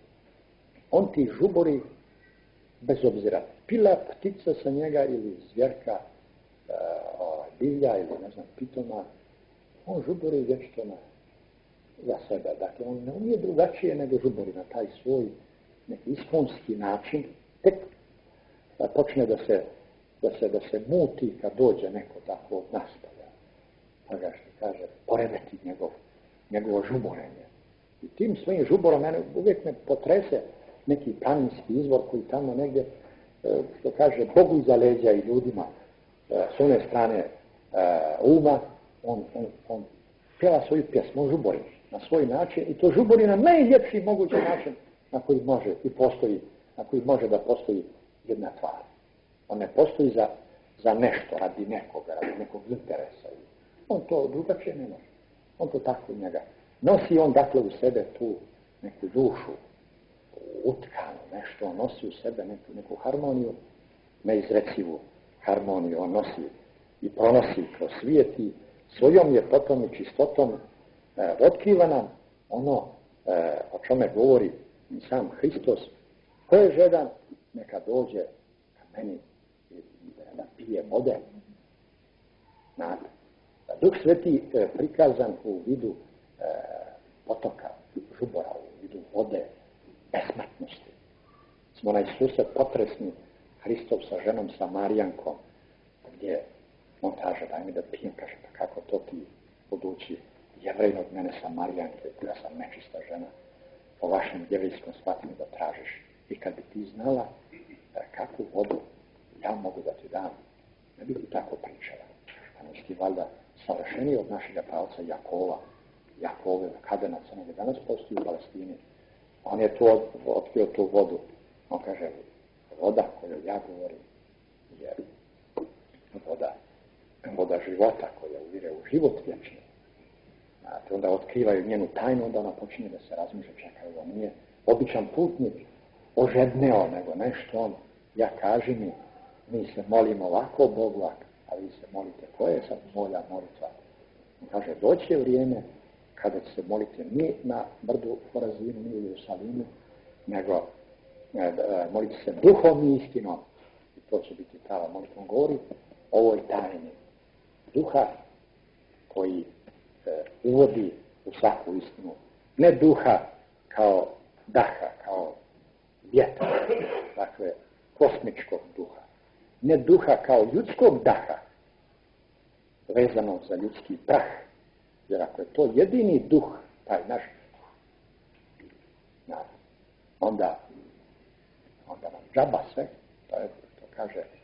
Speaker 3: on ti žubori bez obzira. Pila ptica sa njega ili zvjerka, e, o, divlja ili ne znam, pitoma, on žubori vječito na za sebe. Dakle, on ne umije drugačije nego žubori na taj svoj neki iskonski način. Tek da počne da se, da se, da se muti kad dođe neko tako od nastavlja. Pa ga što kaže, poremeti njegov, njegovo žuborenje. I tim svojim žuborom mene uvijek me potrese neki planinski izvor koji tamo negdje, što kaže, Bogu iza leđa i ljudima s one strane uma, on, on, on pjeva svoju pjesmu, on žubori na svoj način i to žubori na najljepši mogući način na koji može i postoji, na koji može da postoji jedna tvar. On ne postoji za, za nešto, radi nekoga, radi nekog interesa. On to drugačije ne može. On to tako njega. Nosi on dakle u sebe tu neku dušu, utkanu nešto, on nosi u sebe neku, neku harmoniju, neizrecivu harmoniju, on nosi i pronosi kroz svijet i svojom je potom i čistotom e, otkriva nam ono e, o čome govori i sam Hristos, ko je žedan, neka dođe ka meni i da pije vode. Znate, Duh Sveti e, prikazan u vidu e, potoka, žubora, u vidu vode, besmrtnosti. Smo na Isuse potresni Hristov sa ženom Samarijankom, gdje on kaže, daj mi da pijem, kaže, pa kako to ti budući Jevrejin od mene Samarijanke, ja sam nečista žena, po vašem jevrijskom shvatim da tražiš. I kad bi ti znala kakvu vodu ja mogu da ti dam, ne bi ti tako pričala. Pa nisi ti valjda savršeniji od našega pravca Jakova, Jakove, Kadenaca, nego danas postoji u Palestini. On je to otkrio tu vodu. On kaže, voda koju ja govorim je voda, voda života koja uvire u život vječni. Znate, onda otkrivaju njenu tajnu, onda ona počinje da se razmišlja, čekaj, ovo nije običan putnik, ožedneo, nego nešto on ja kaži mi, mi se molimo ovako Bogu, a vi se molite, koje je sad moja molitva? On kaže, doći je vrijeme kada će se moliti ni na brdu Horazinu, ni u Jerusalimu, nego e, moliti se duhom i istinom. I to će biti prava molitva. On govori o ovoj tajni duha koji e, uvodi u svaku istinu. Ne duha kao daha, kao vjetra, dakle, kosmičkog duha. Ne duha kao ljudskog daha, vezano za ljudski prah. Jer ako je to jedini duh, taj naš duh, onda, onda nam džaba sve, to, je, to kaže e,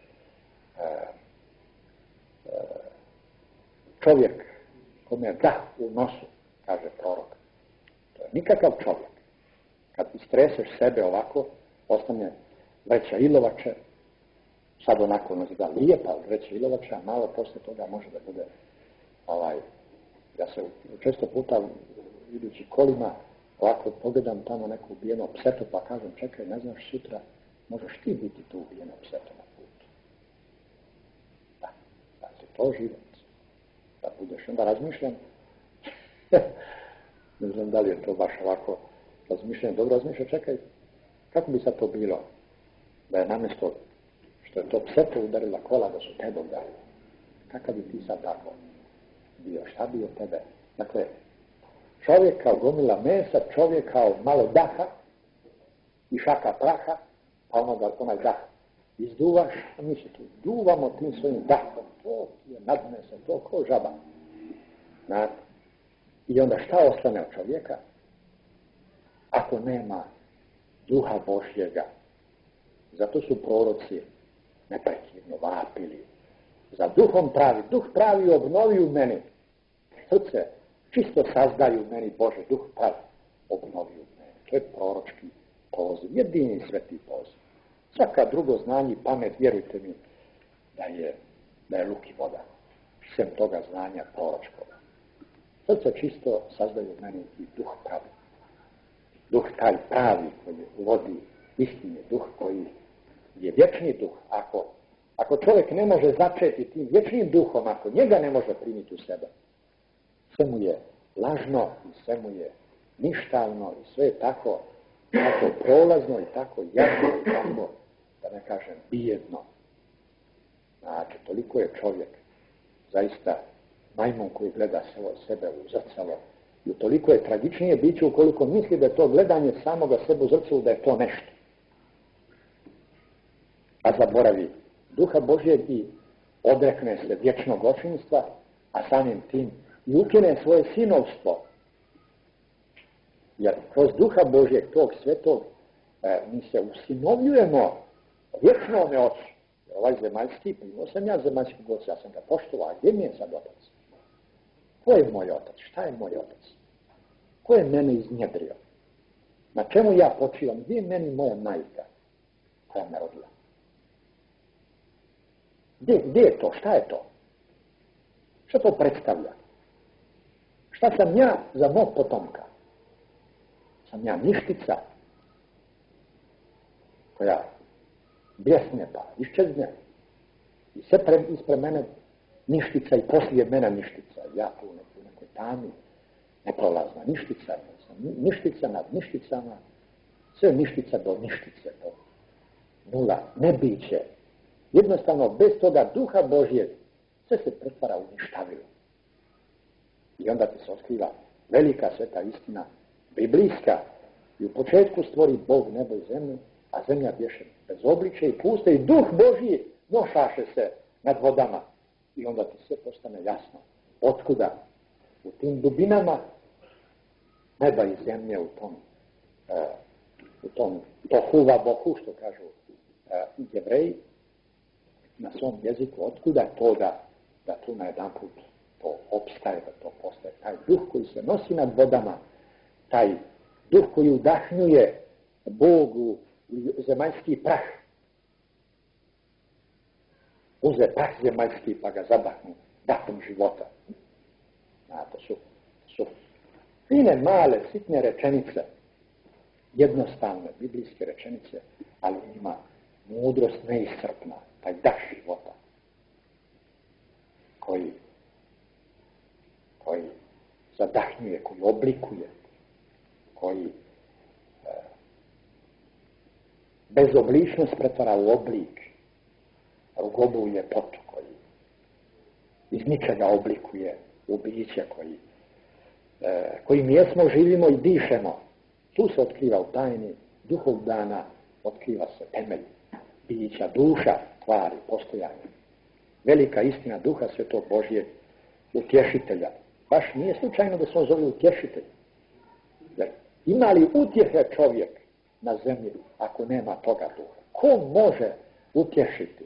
Speaker 3: e, čovjek kome je dah u nosu, kaže prorok. To je nikakav čovjek. Kad istreseš sebe ovako, ostane vreća ilovače, sad onako naziva lijepa vreća ilovača, a malo poslije toga može da bude ovaj, ja se često puta idući kolima ovako pogledam tamo neku ubijeno pseto pa kažem čekaj, ne znaš sutra možeš ti biti tu ubijeno pseto na putu. Da, da ti to život. Da budeš, onda razmišljam ne znam da li je to baš ovako razmišljam, dobro razmišljam, čekaj, kako bi sad to bilo da je namjesto što je to pseto udarila kola da su tebe udarili. Kakav bi ti sad tako bio, šta bi od tebe? Dakle, čovjek kao gomila mesa, čovjek kao malo daha i šaka praha, a onoga, onaj dah izduvaš, a mi se tu duvamo tim svojim dahom, to je nadmesa, to ko žaba. Znate? I onda šta ostane od čovjeka? Ako nema duha Božjega, zato su proroci neprekidno vapili za duhom pravi, duh pravi obnovi u meni. Srce čisto sazdaju u meni, Bože, duh pravi obnovi u meni. To je proročki poziv, jedini sveti poziv. Svaka drugo znanje i pamet, vjerujte mi, da je, da je luk i voda. Sem toga znanja proročkoga. Srce čisto sazdaju u meni i duh pravi. Duh taj pravi koji vodi istini, duh koji je vječni duh. Ako Ako čovjek ne može začeti tim vječnim duhom, ako njega ne može primiti u sebe, sve mu je lažno i sve mu je ništavno i sve je tako, tako prolazno i tako jasno i tako, da ne kažem, bijedno. Znači, toliko je čovjek zaista majmun koji gleda sebe u zrcalo i toliko je tragičnije biće ukoliko misli da je to gledanje samoga sebe u zrcalu, da je to nešto. A zaboravi Duha Božjeg i odrekne se vječnog očinstva, a samim tim i ukine svoje sinovstvo. Jer kroz Duha Božjeg, tog svetog, e, mi se usinovljujemo vječnome ocu. Ovaj zemaljski, primao sam ja zemaljskog oca, ja sam ga poštovao, a gdje mi je sad otac? Ko je moj otac? Šta je moj otac? Ko je mene iznjedrio? Na čemu ja počivam? Gdje je meni moja majka koja me rodila? Gdje, gdje je to? Šta je to? Šta to predstavlja? Šta sam ja za mog potomka? Sam ja ništica koja bljesne pa iščezne i sve pre, ispred mene ništica i poslije mene ništica. Ja tu u nekoj tami neprolazna ništica, ništica nad ništicama, sve ništica do ništice, do nula, nebiće. Jednostavno, bez toga Duha Božjeg, sve se pretvara u ništavilo. I onda ti se otkriva velika sveta istina, biblijska, i u početku stvori Bog nebo i zemlju, a zemlja bješe bez obliče i puste, i Duh Božji nošaše se nad vodama. I onda ti sve postane jasno. Otkuda? U tim dubinama neba i zemlje, u tom, uh, u tom tohuva bohu, što kažu uh, Jevreji, na svom jeziku, otkuda to da, da tu na jedan put to opstaje, da to postaje taj duh koji se nosi nad vodama, taj duh koji udahnjuje Bogu zemaljski prah. Uze prah zemaljski pa ga zabahnu dahom života. A to su, su fine, male, sitne rečenice, jednostavne biblijske rečenice, ali ima mudrost neiscrpna, taj dah života, koji, koji zadahnjuje, koji oblikuje, koji e, bezobličnost pretvara u oblik, rugobu i ljepotu, koji iz ničega oblikuje u biće, koji, e, kojim jesmo, živimo i dišemo. Tu se otkriva u tajni duhov dana, otkriva se temelj bića, duša, tvari, postojanja. Velika istina duha Svetog Božjeg utješitelja. Baš nije slučajno da se on zove utješitelj. Jer ima li utjehe čovjek na zemlji ako nema toga duha? Ko može utješiti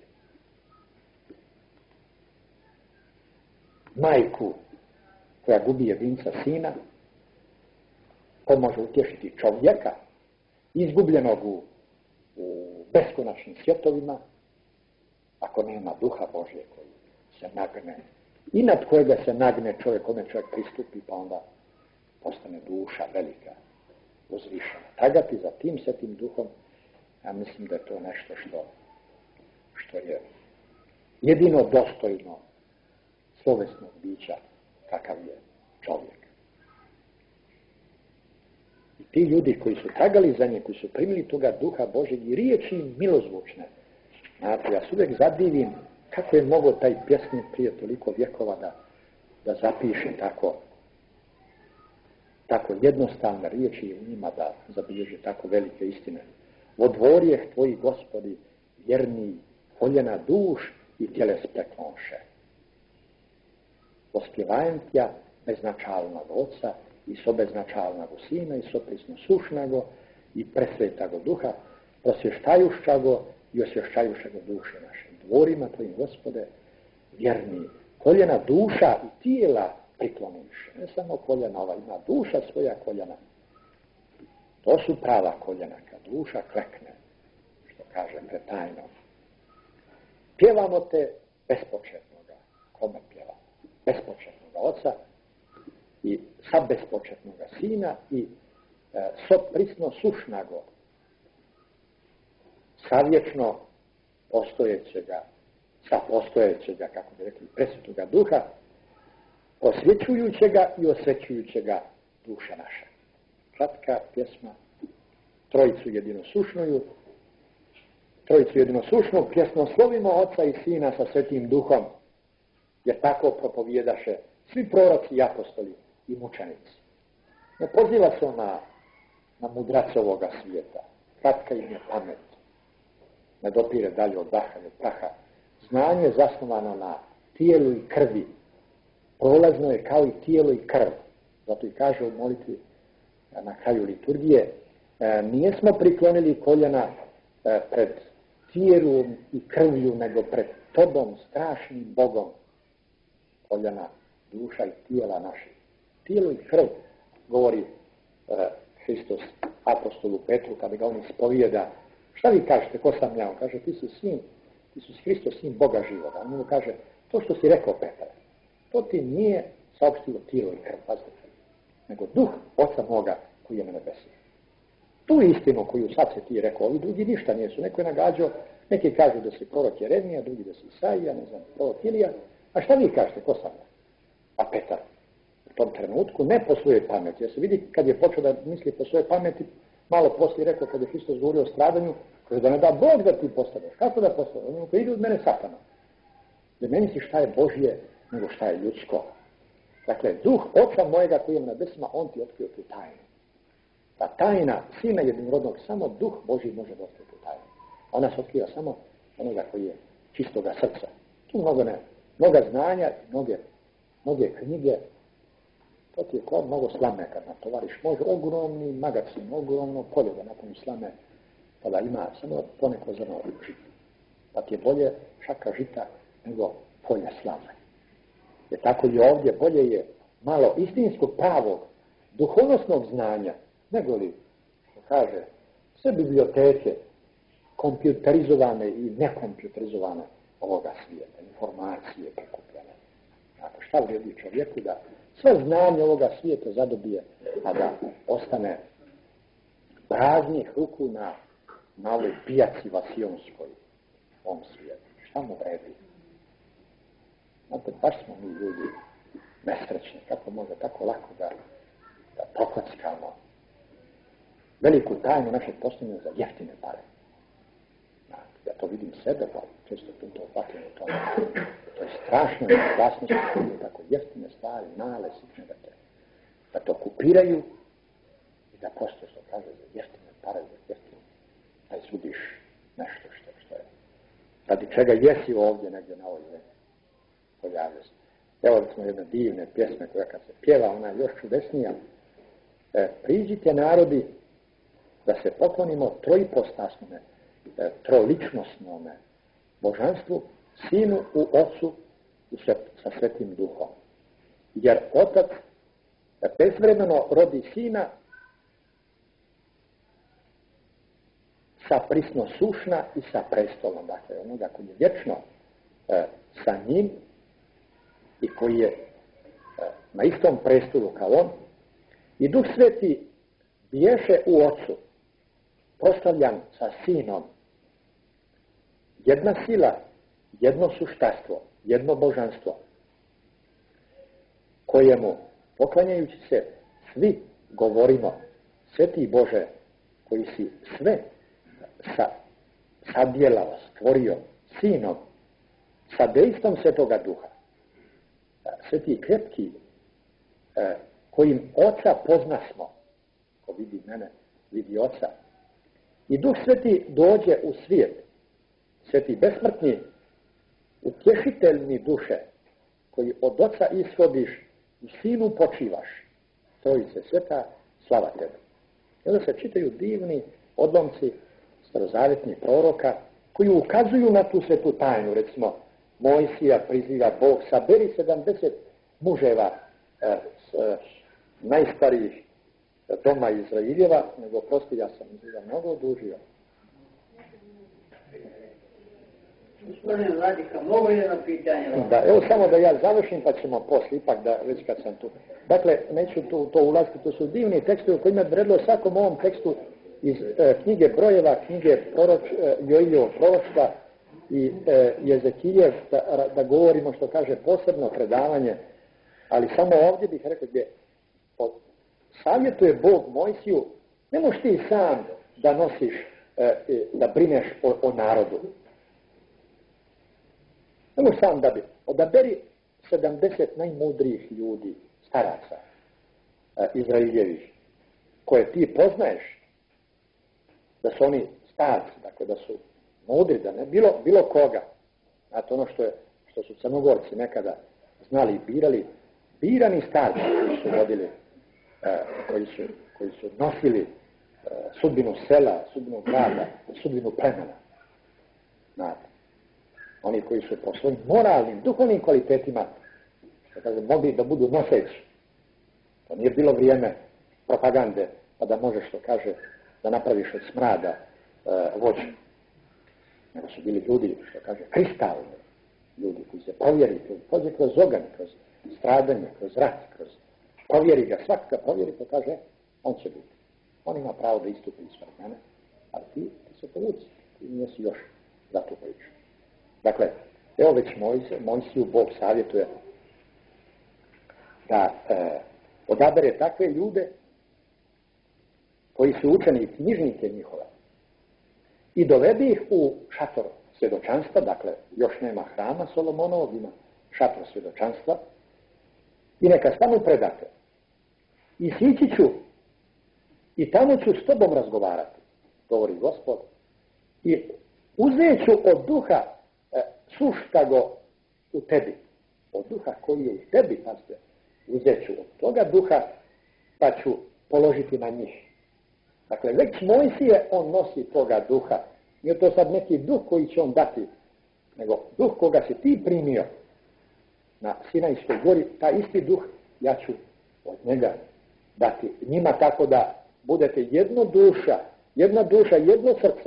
Speaker 3: majku koja gubi jedinca sina? Ko može utješiti čovjeka izgubljenog u, u beskonačnim svjetovima ako nema duha Božje koji se nagne i nad kojega se nagne čovjek, kome čovjek pristupi, pa onda postane duša velika, uzvišena. Tragati za tim svetim duhom, ja mislim da je to nešto što, što je jedino dostojno slovesnog bića kakav je čovjek. I ti ljudi koji su tragali za nje, koji su primili toga duha Božeg i riječi im milozvučne, znate, ja se uvijek zadivim kako je mogao taj pjesnik prije toliko vjekova da, da zapiše tako, tako jednostavne riječi i u njima da zabilježi tako velike istine. Vodvorjeh tvoji, Gospodi, vjerni, voljena duš i tjeles preklonše. Ospjevajem tja beznačalnog Oca i sobeznačalnog Sina i soprisno sušnago i presvetago duha, prosvještajušćago i osvješćajušćago duše naše. Dvorima tvojim, Gospode, vjerni, koljena duša i tijela prikloniš. Ne samo koljena, ova ima duša svoja koljena. To su prava koljena, kad duša klekne, što kaže pretajno. Pjevamo te bespočetnoga. Kome pjevamo? Bespočetnoga Oca i sa bespočetnoga Sina i e, soprisno sušnago, savječno postojećega, sa postojećega, kako bi rekli, presvetoga duha, osvjećujućega i osvećujućega duša naša. Kratka pjesma, trojicu jedinosušnuju, trojicu jedinosušnu pjesmoslovimo Oca i Sina sa Svetim Duhom, jer tako propovjedaše svi proroci i apostoli i mučenici. Ne poziva se na, na mudrac ovoga svijeta, kratka im je pamet, ne dopire dalje od daha i od praha. Znanje je zasnovano na tijelu i krvi, prolazno je kao i tijelo i krv. Zato i kaže u molitvi na kraju liturgije, e, nijesmo priklonili koljena e, pred tijelom i krvlju, nego pred tobom, strašnim Bogom, koljena duša i tijela naše. Tijelo i krv, govori e, Hristos apostolu Petru, kada ga on ispovijeda. Šta vi kažete, ko sam ja? On kaže, ti si sin, ti si Hristos, sin Boga živoga. On mu kaže, to što si rekao, Petar, to ti nije saopštilo tijelo i krv, pazite, nego duh Oca moga koji je na nebesima. Tu istinu koju sad se ti rekao, ovi drugi ništa nisu. Neko je nagađao, neki kažu da si prorok Jeremija, drugi da si Isaija, ne znam, prorok Ilija. A šta vi kažete, ko sam ja? A Petar u tom trenutku ne po svojoj pameti. Ja se vidi kad je počeo da misli po svojoj pameti, malo poslije rekao kad je Hristos govorio o stradanju, kaže da ne da Bog da ti postaneš. Kako da postaneš? On je ide od mene satana. Da ne misli šta je Božje, nego šta je ljudsko. Dakle, duh Oca mojega koji je na nebesima, on ti otkrio tu tajnu. Ta tajna Sina jedinorodnog, samo duh Božji može da otkrije tu tajnu. Ona se otkriva samo onoga koji je čistoga srca. Tu mnogo, ne, mnoga znanja i mnoge, mnoge knjige. To ti je kao mnogo slame kad natovariš. Može ogromni magacin, ogromno polje da napuni slame, pa da ima samo poneko zrno žita. Pa ti je bolje šaka žita nego polje slame. Jer tako i ovdje bolje je malo istinskog, pravog, duhovnosnog znanja, nego li, što kaže, sve biblioteke kompjuterizovane i nekompjuterizovane ovoga svijeta, informacije prikupljene. Znate, šta vrijedi čovjeku da sve znanje ovoga svijeta zadobije, a da ostane praznih ruku na na ovoj pijaci Vasionskoj, on svijetu. Šta mu vredi? Znate, baš smo mi ljudi nesrećni, kako može tako lako da, da prokockamo veliku tajnu našeg postojanja za jeftine pare. Znate, ja to vidim sebe, pa često puta uhvatim u tome. To je strašno opasnost, tako jeftine stvari, male, sitne, da, te, da to kupiraju i da prosto što kaže za jeftine pare, za jeftine, da izgubiš nešto što, što je. Radi čega jesi ovdje negdje na ovoj zemlji. Pojavio se. Evo da smo jedne divne pjesme koja kad se pjeva, ona je još čudesnija. E, priđite narodi da se poklonimo trojipostasnome, e, troličnostnome božanstvu, Sinu u Ocu i sa, sa Svetim Duhom. Jer Otac bezvremeno rodi Sina sa prisno sušna i sa prestolom, dakle onoga koji je vječno e, sa njim i koji je e, na istom prestolu kao on, i Duh Sveti biješe u Ocu, postavljan sa Sinom, jedna sila, jedno suštastvo, jedno božanstvo, kojemu, poklanjajući se, svi govorimo: Sveti Bože, koji si sve sa, sadjelao, stvorio Sinom, sa dejstvom Svetoga Duha, Sveti krepki, eh, kojim Oca poznasmo, ko vidi mene, vidi Oca, i Duh Sveti dođe u svijet, Sveti besmrtni, utješiteljni duše, koji od Oca ishodiš, u Sinu počivaš, Trojice sveta, slava tebi. I onda se čitaju divni odlomci starozavjetnih proroka koji ukazuju na tu svetu tajnu. Recimo, Mojsija priziva: Bog, saberi sedamdeset muževa eh, s, eh, najstarijih doma Izraeljeva, nego prosti, ja sam izgleda mnogo odužio.
Speaker 4: Gospodine Vladika, mogu jedno pitanje?
Speaker 3: Da, evo samo da ja završim, pa ćemo poslije, ipak da, već kad sam tu. Dakle, neću tu, to ulaziti, to su divni tekstovi koji me vredilo svakom ovom tekstu iz e, knjige Brojeva, knjige proroč, e, Joiljevog proročka i e, Jezekiljev, da, da govorimo, što kaže, posebno predavanje, ali samo ovdje bih rekao gdje savjetuje Bog Mojsiju: ne možeš ti sam da nosiš, e, da brineš o, o narodu. Ne možeš sam da bi. Odaberi sedamdeset najmudrijih ljudi, staraca, e, Izraeljevih, koje ti poznaješ, da su oni starci, dakle da su mudri, da ne bilo, bilo koga. Znate, ono što, je, što su Crnogorci nekada znali i birali, birani starci koji su vodili, e, koji, su, koji su nosili e, sudbinu sela, sudbinu grada, sudbinu plemena. Znate, oni koji su po svojim moralnim, duhovnim kvalitetima, što kažem, mogli da budu noseći. To nije bilo vrijeme propagande, pa da možeš, što kaže, da napraviš od smrada e, vođu. Nego su bili ljudi, što kaže, kristalni ljudi koji se provjeri, prođe kroz oganj, kroz stradanje, kroz rat, kroz provjeri ga, svak ga provjeri, pa kaže, on će biti. On ima pravo da istupi ispred mene, ali ti, ti se povuci, ti nisi još za tu priču. Dakle, evo već Mojsiju Bog savjetuje da e, odabere takve ljude koji su učeni knjižnike njihove i dovede ih u šator svjedočanstva, dakle, još nema hrama Solomonovog, ima šator svjedočanstva, i neka stanu predate. I sići ću i tamo ću s tobom razgovarati, govori Gospod, i uzet ću od duha e, sušta go u tebi, od duha koji je u tebi, pazite, uzet ću od toga duha, pa ću položiti na njih. Dakle, već Mojsije on nosi toga duha. Nije to sad neki duh koji će on dati, nego duh koga si ti primio na Sinajskoj gori, ta isti duh ja ću od njega dati njima, tako da budete jedno duša, jedna duša, jedno srce.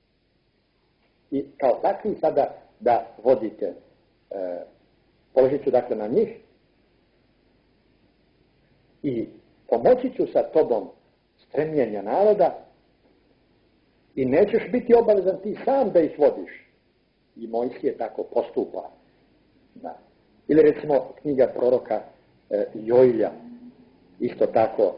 Speaker 3: I kao takvi sada da vodite, e, položit ću dakle na njih i pomoći ću sa tobom stremljenja naroda I nećeš biti obavezan ti sam da ih vodiš. I Mojsije tako postupa. Da. Ili recimo knjiga proroka e, Joilja, isto tako,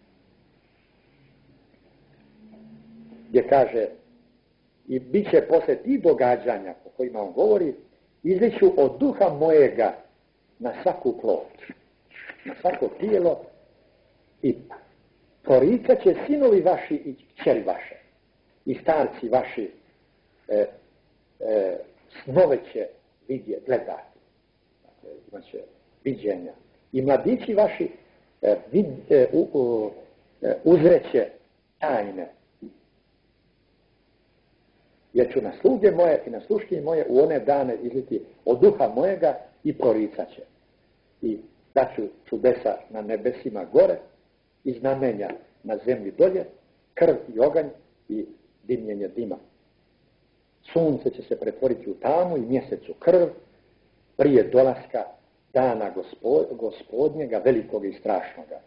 Speaker 3: gdje kaže i bit će posle tih događanja o kojima on govori, izliću od duha mojega na svaku plod, na svako tijelo i proricat će sinovi vaši i kćeri vaše i starci vaši e, e, snove će vidjeti, gledati. Dakle, imat će viđenja. I mladići vaši e, vid, e, u, u, e, uzreće tajne. Jer ću na sluge moje i na sluške moje u one dane izliti od duha mojega i proricat će. I daću čudesa na nebesima gore i znamenja na zemlji dolje, krv i oganj i dimljenje dima. Sunce će se pretvoriti u tamu i mjesec u krv prije dolaska dana gospod, gospodnjega, velikog i strašnoga.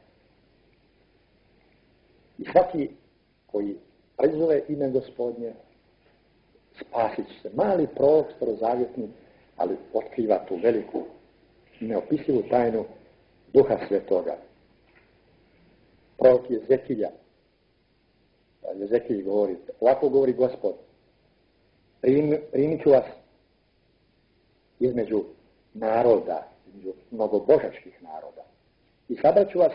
Speaker 3: I svaki koji prizove ime gospodnje, spasit će se. Mali prorok starozavjetni, ali otkriva tu veliku, neopisivu tajnu Duha Svetoga. Prorok Jezekilja. Jezekilj govori, ovako govori Gospod, prim, primit ću vas između naroda, između mnogobožačkih naroda. I sabrat ću vas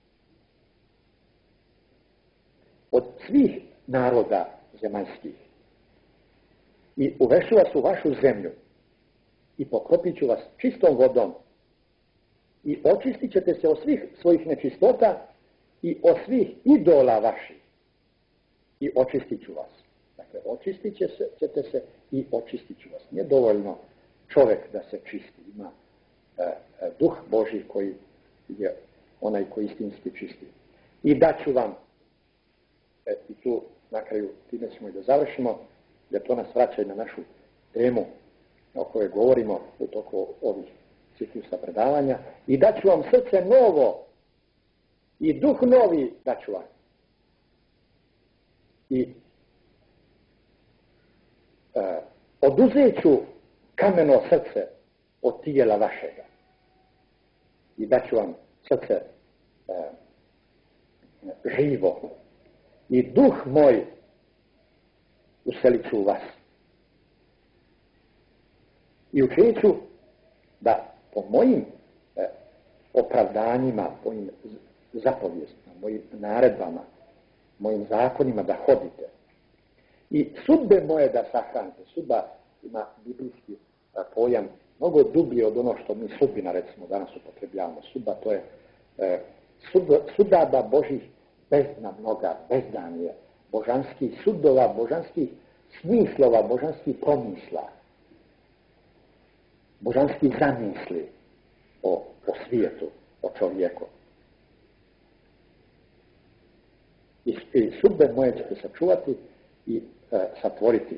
Speaker 3: od svih naroda zemaljskih. I uvešu vas u vašu zemlju i pokropit ću vas čistom vodom i očistit ćete se od svih svojih nečistota i od svih idola vaših i očistit ću vas. Dakle, očistit će se, ćete se i očistit ću vas. Nije dovoljno čovjek da se čisti. Ima e, e, duh Božji koji je onaj koji istinski čisti. I daću vam, e, i tu na kraju time ćemo i da završimo, jer to nas vraća i na našu temu o kojoj govorimo u toku ovih ciklusa predavanja. I daću vam srce novo i duh novi daću vam. I e, oduzet ću kameno srce od tijela vašega. I daću vam srce e, živo. I duh moj uselit ću u vas. I učinit ću da po mojim e, opravdanjima, po mojim zapovjestima, mojim naredbama, mojim zakonima da hodite. I sudbe moje da sahranite. Sudba ima biblijski a, pojam mnogo dublji od ono što mi sudbina recimo danas upotrebljavamo. Sudba to je e, sud, sudaba Božih bezna mnoga, bezdan je. Božanskih sudova, božanskih smislova, božanskih promisla, božanskih zamisli o, o svijetu, o čovjeku. I, i sudbe moje ćete sačuvati i e, satvoriti.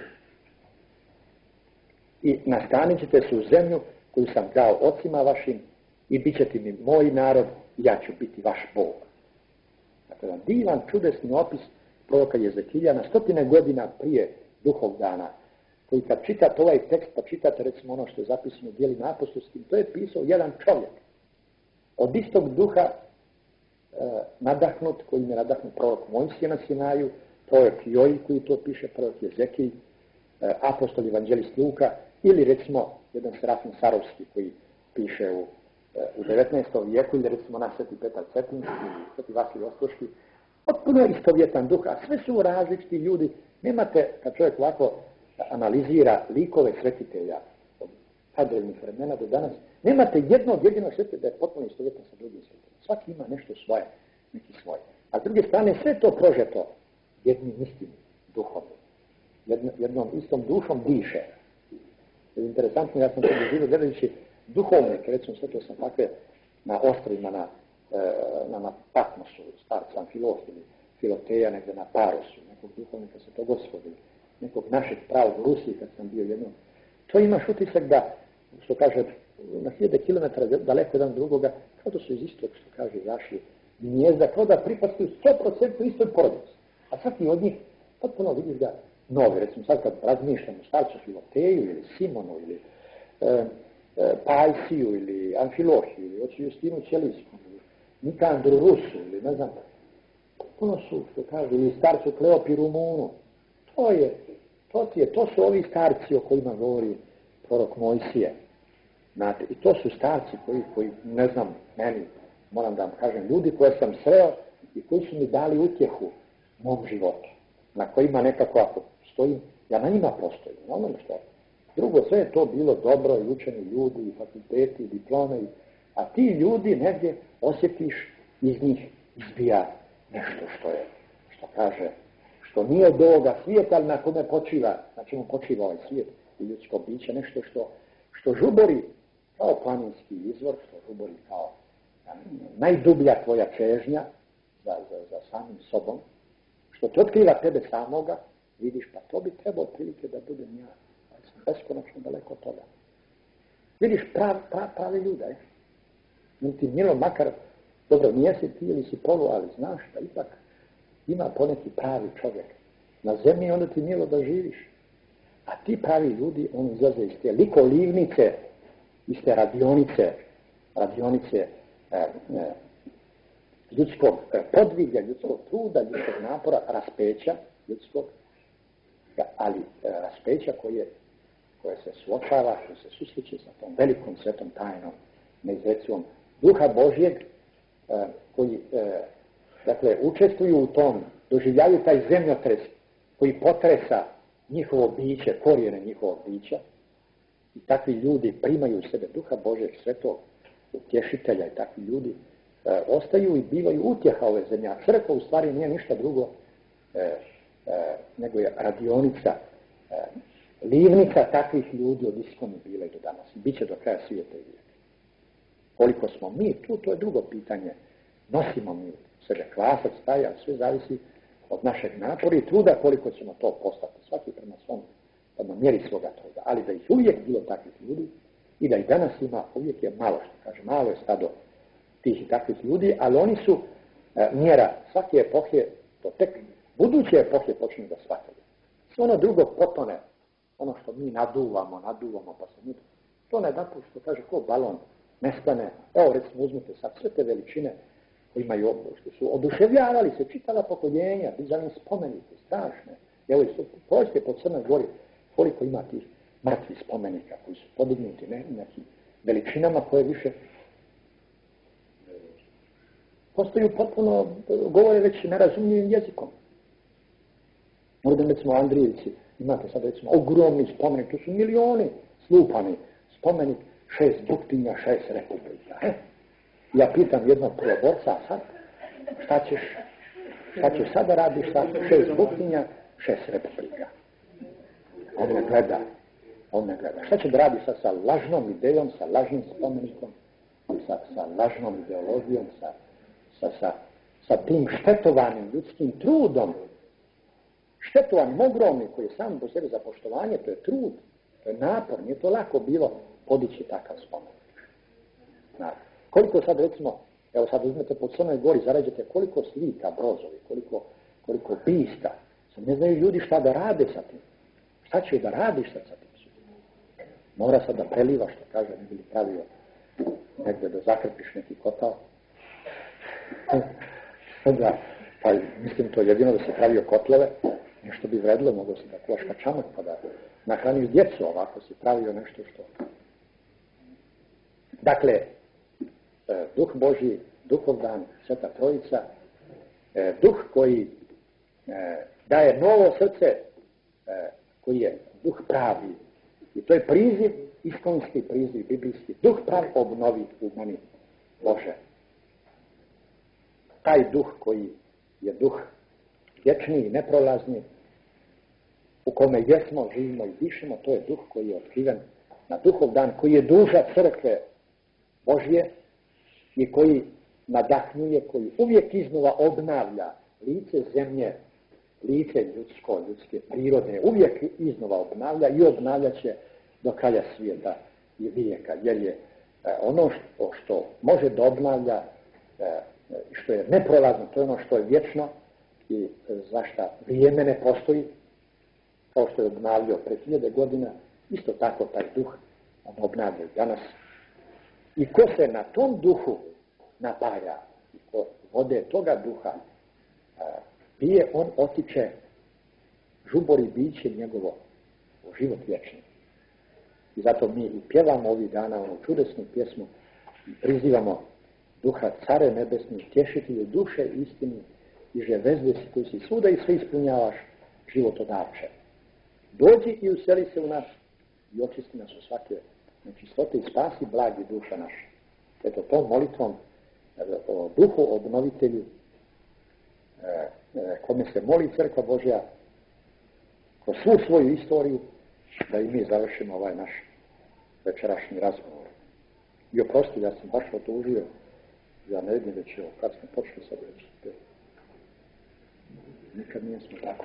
Speaker 3: I nastanit ćete se u zemlju koju sam dao ocima vašim i bit ćete mi moj narod i ja ću biti vaš Bog. Dakle, jedan divan, čudesni opis proroka Jezekilja na stotine godina prije duhov dana, koji kad čitate ovaj tekst, pa čitate recimo ono što je zapisano u djelima apostolskim, to je pisao jedan čovjek. Od istog duha e, nadahnut, kojim je nadahnut prorok Mojsije na Sinaju, prorok Joil koji to piše, prorok Jezekilj, e, apostol evanđelist Luka, ili recimo jedan Serafim Sarovski koji piše u, e, u devetnaestom vijeku, ili recimo na Sveti Petar Cetinski, ili Sveti Vasilij Ostroški, potpuno istovjetan duh, a sve su različiti ljudi. Nemate, kad čovjek ovako analizira likove svetitelja od kadrevnih vremena do danas, nemate jednog jedinog svetitelja da je potpuno istovjetan sa drugim svetiteljima. Svaki ima nešto svoje, neki svoje. A s druge strane, sve to prožeto jednim istim duhom. Jedno, jednom istom dušom diše. Interesantno, ja sam to doživio gledajući duhovnike, recimo svetio sam takve na ostrima, na na, na Patmosu, starca Amfiloh ili Filoteja, negdje na Parosu, nekog duhovnika Svetog Gospodina, nekog našeg pravog u Rusiji kad sam bio jednom. To imaš utisak da, što kaže, na hiljade kilometara daleko jedan drugoga, kao da su iz istog, što kaže, izašli gnjezda, kao da pripasuju sto posto istoj porodici. A svaki od njih Potpuno vidiš da novi, recimo sad kad razmišljam o starcu Filoteju ili Simonu ili e, e, Pajsiju ili Amfilohiju ili oči Justinu Ćelijsku ili Nikandru Rusu ili ne znam, potpuno su, što kažu, ili starcu Kleopi Rumunu. To je, to ti je, to su ovi starci o kojima govori prorok Mojsije. Znate, i to su starci koji, koji, ne znam, meni, moram da vam kažem, ljudi koje sam sreo i koji su mi dali utjehu mom životu, na kojima nekako ako stojim, ja na njima postojim, na onome što je. Drugo, sve je to bilo dobro i učeni ljudi, i fakulteti, i diplome, i, a ti ljudi negdje osjetiš iz njih izbija nešto što je, što kaže, što nije od ovoga svijeta, ali na kome počiva, na čemu počiva ovaj svijet i ljudsko biće, nešto što, što žubori kao planinski izvor, što žubori kao najdublja tvoja čežnja za, za, za samim sobom, što te otkriva tebe samoga, vidiš, pa to bi trebao prilike da budem ja. Ali sam beskonačno daleko od toga. Vidiš prav, prav, pravi ljude. Eh? Nije ti milo, makar, dobro, nijesi ti ili si polu, ali znaš da ipak ima poneki pravi čovjek na zemlji, onda ti milo da živiš. A ti pravi ljudi, oni izlaze iz te likolivnice, iz te radionice, radionice e, e, ljudskog podviga, ljudskog truda, ljudskog napora, raspeća ljudskog, ali e, raspeća koje, koje se suočava, koje se susreće sa tom velikom svetom tajnom, neizrecivom Duha Božjeg, e, koji e, dakle, učestvuju u tom, doživljaju taj zemljotres koji potresa njihovo biće, korijene njihovog bića, i takvi ljudi primaju u sebe Duha Božjeg, svetog utješitelja, i takvi ljudi e, ostaju i bivaju utjeha ove zemlje. A crkva u stvari nije ništa drugo e, e, nego je radionica, e, livnica takvih ljudi od iskoni bila i do danas. Biće do kraja svijeta i vijeka. Koliko smo mi tu, to je drugo pitanje. Nosimo mi sebe klasac, taj, ali sve zavisi od našeg napora i truda koliko ćemo to postati. Svaki prema svom, prema mjeri svoga truda. Ali da ih uvijek bilo takvih ljudi i da ih danas ima, uvijek je malo, što kaže, malo je stado tih i takvih ljudi, ali oni su e, mjera svake epohe, to tek buduće epohe počinju da shvataju. Sve ono drugo potone, ono što mi naduvamo, naduvamo, pa se mi to ne da što kaže, ko balon nestane. Evo, recimo, uzmite sad sve te veličine koji imaju, što su oduševljavali se, čitala pokoljenja, dizali spomenike, strašne. Evo, pođite po Crnoj Gori, koliko ima tih mrtvih spomenika koji su podignuti ne, nekim veličinama koje više postaju potpuno, govore već nerazumljivim jezikom. Možda recimo Andrijevci, imate sad recimo ogromni spomenik, to su milioni slupani spomenik, šest buktinja, šest republika. Eh? Ja pitam jednog prvoborca, sad, šta ćeš, šta ćeš sada radiš sa šest buktinja, šest republika? On me gleda, on me gleda. Šta će da radi sad sa lažnom idejom, sa lažnim spomenikom, sa, sa lažnom ideologijom, sa, sa, sa, sa tim štetovanim ljudskim trudom, štetovanim ogromnim koji je sam po sebi za poštovanje, to je trud, to je napor, nije to lako bilo podići takav spomenik. Na, koliko sad recimo, evo sad uzmete po Crnoj Gori, zarađete koliko slika, brozovi, koliko, koliko bista, sad ne znaju ljudi šta da rade sa tim. Šta će da radiš sad sa tim? Mora sad da preliva, što kaže, ne bi li pravio negdje da zakrpiš neki kotao. Da, pa mislim to jedino da se pravio kotleve, nešto bi vredilo, mogo se da kloška čamak pa da nahranio djecu, ovako se pravio nešto što... Dakle, Duh Božji, Duhovdan, Sveta Trojica, Duh koji daje novo srce, koji je Duh pravi. I to je priziv, iskonski priziv, biblijski. Duh prav obnovi u meni Bože. Taj duh koji je duh vječni i neprolazni, u kome jesmo, živimo i dišemo, to je duh koji je otkriven na Duhov dan, koji je duža crkve Božje i koji nadahnuje, koji uvijek iznova obnavlja lice zemlje, lice ljudsko, ljudske prirode, uvijek iznova obnavlja i obnavlja će do kraja svijeta i vijeka, jer je ono što, što može da obnavlja, što je neprolazno, to je ono što je vječno i zašta vrijeme ne postoji, kao što je obnavljao pre hiljade godina, isto tako taj duh on obnavlja danas. I ko se na tom duhu napaja, i ko vode toga duha a, pije, on otiče, žubori biće njegovo u život vječni. I zato mi i pjevamo ovih dana onu čudesnu pjesmu i prizivamo duha care nebesni, tješitelju duše istini i že vezde si koji si svuda i sve ispunjavaš, životodavče. Dođi i useli se u nas i očisti nas od svake nečistote i spasi blagi duša naša. Eto, tom molitvom o duhu obnovitelju kome se moli Crkva Božja kroz svu svoju istoriju, da i mi završimo ovaj naš večerašnji razgovor. I oprosti, ja sam baš otužio, ja ne vidim već, kad smo počeli sad već, nikad nije smo tako.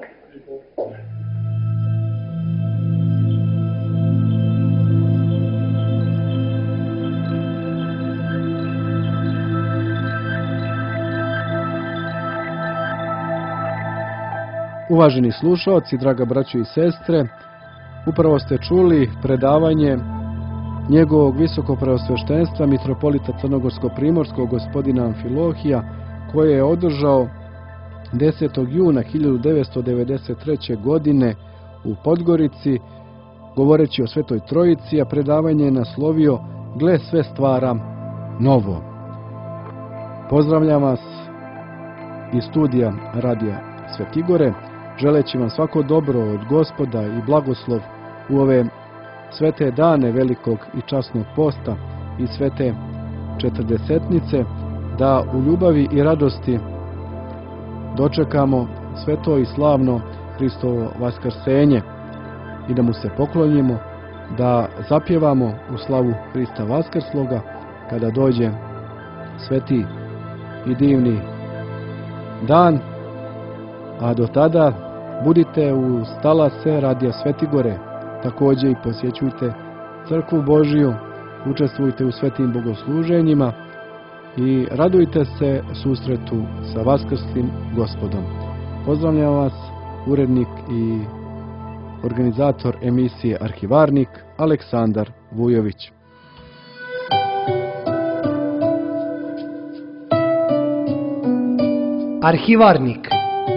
Speaker 2: Uvaženi slušaoci, draga braćo i sestre, upravo ste čuli predavanje njegovog visokopreosveštenstva mitropolita Crnogorsko-primorskog gospodina Amfilohija, koje je održao desetog juna hiljadu devetsto devedeset treće. godine u Podgorici, govoreći o Svetoj Trojici, a predavanje je naslovio Gle, sve stvaram novo. Pozdravljam vas iz studija Radija Svetigore, želeći vam svako dobro od Gospoda i blagoslov u ove svete dane velikog i časnog posta i svete četrdesetnice, da u ljubavi i radosti dočekamo sveto i slavno Hristovo vaskrsenje i da mu se poklonimo, da zapjevamo u slavu Hrista vaskrsloga kada dođe sveti i divni dan. A do tada budite u stalase Radija Svetigore, također i posjećujte Crkvu Božiju, učestvujte u svetim bogosluženjima i radujte se susretu sa vaskrslim Gospodom. Pozdravljam vas, urednik i organizator emisije Arhivarnik Aleksandar Vujović.
Speaker 5: Arhivarnik.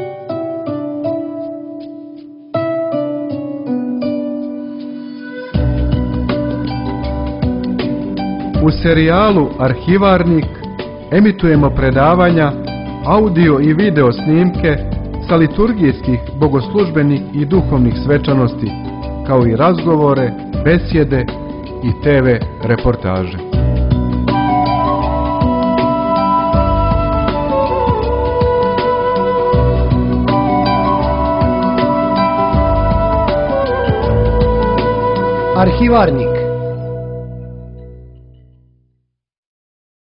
Speaker 2: U serijalu Arhivarnik emitujemo predavanja, audio i video snimke sa liturgijskih, bogoslužbenih i duhovnih svečanosti, kao i razgovore, besjede i te ve reportaže.
Speaker 5: Arhivarnik.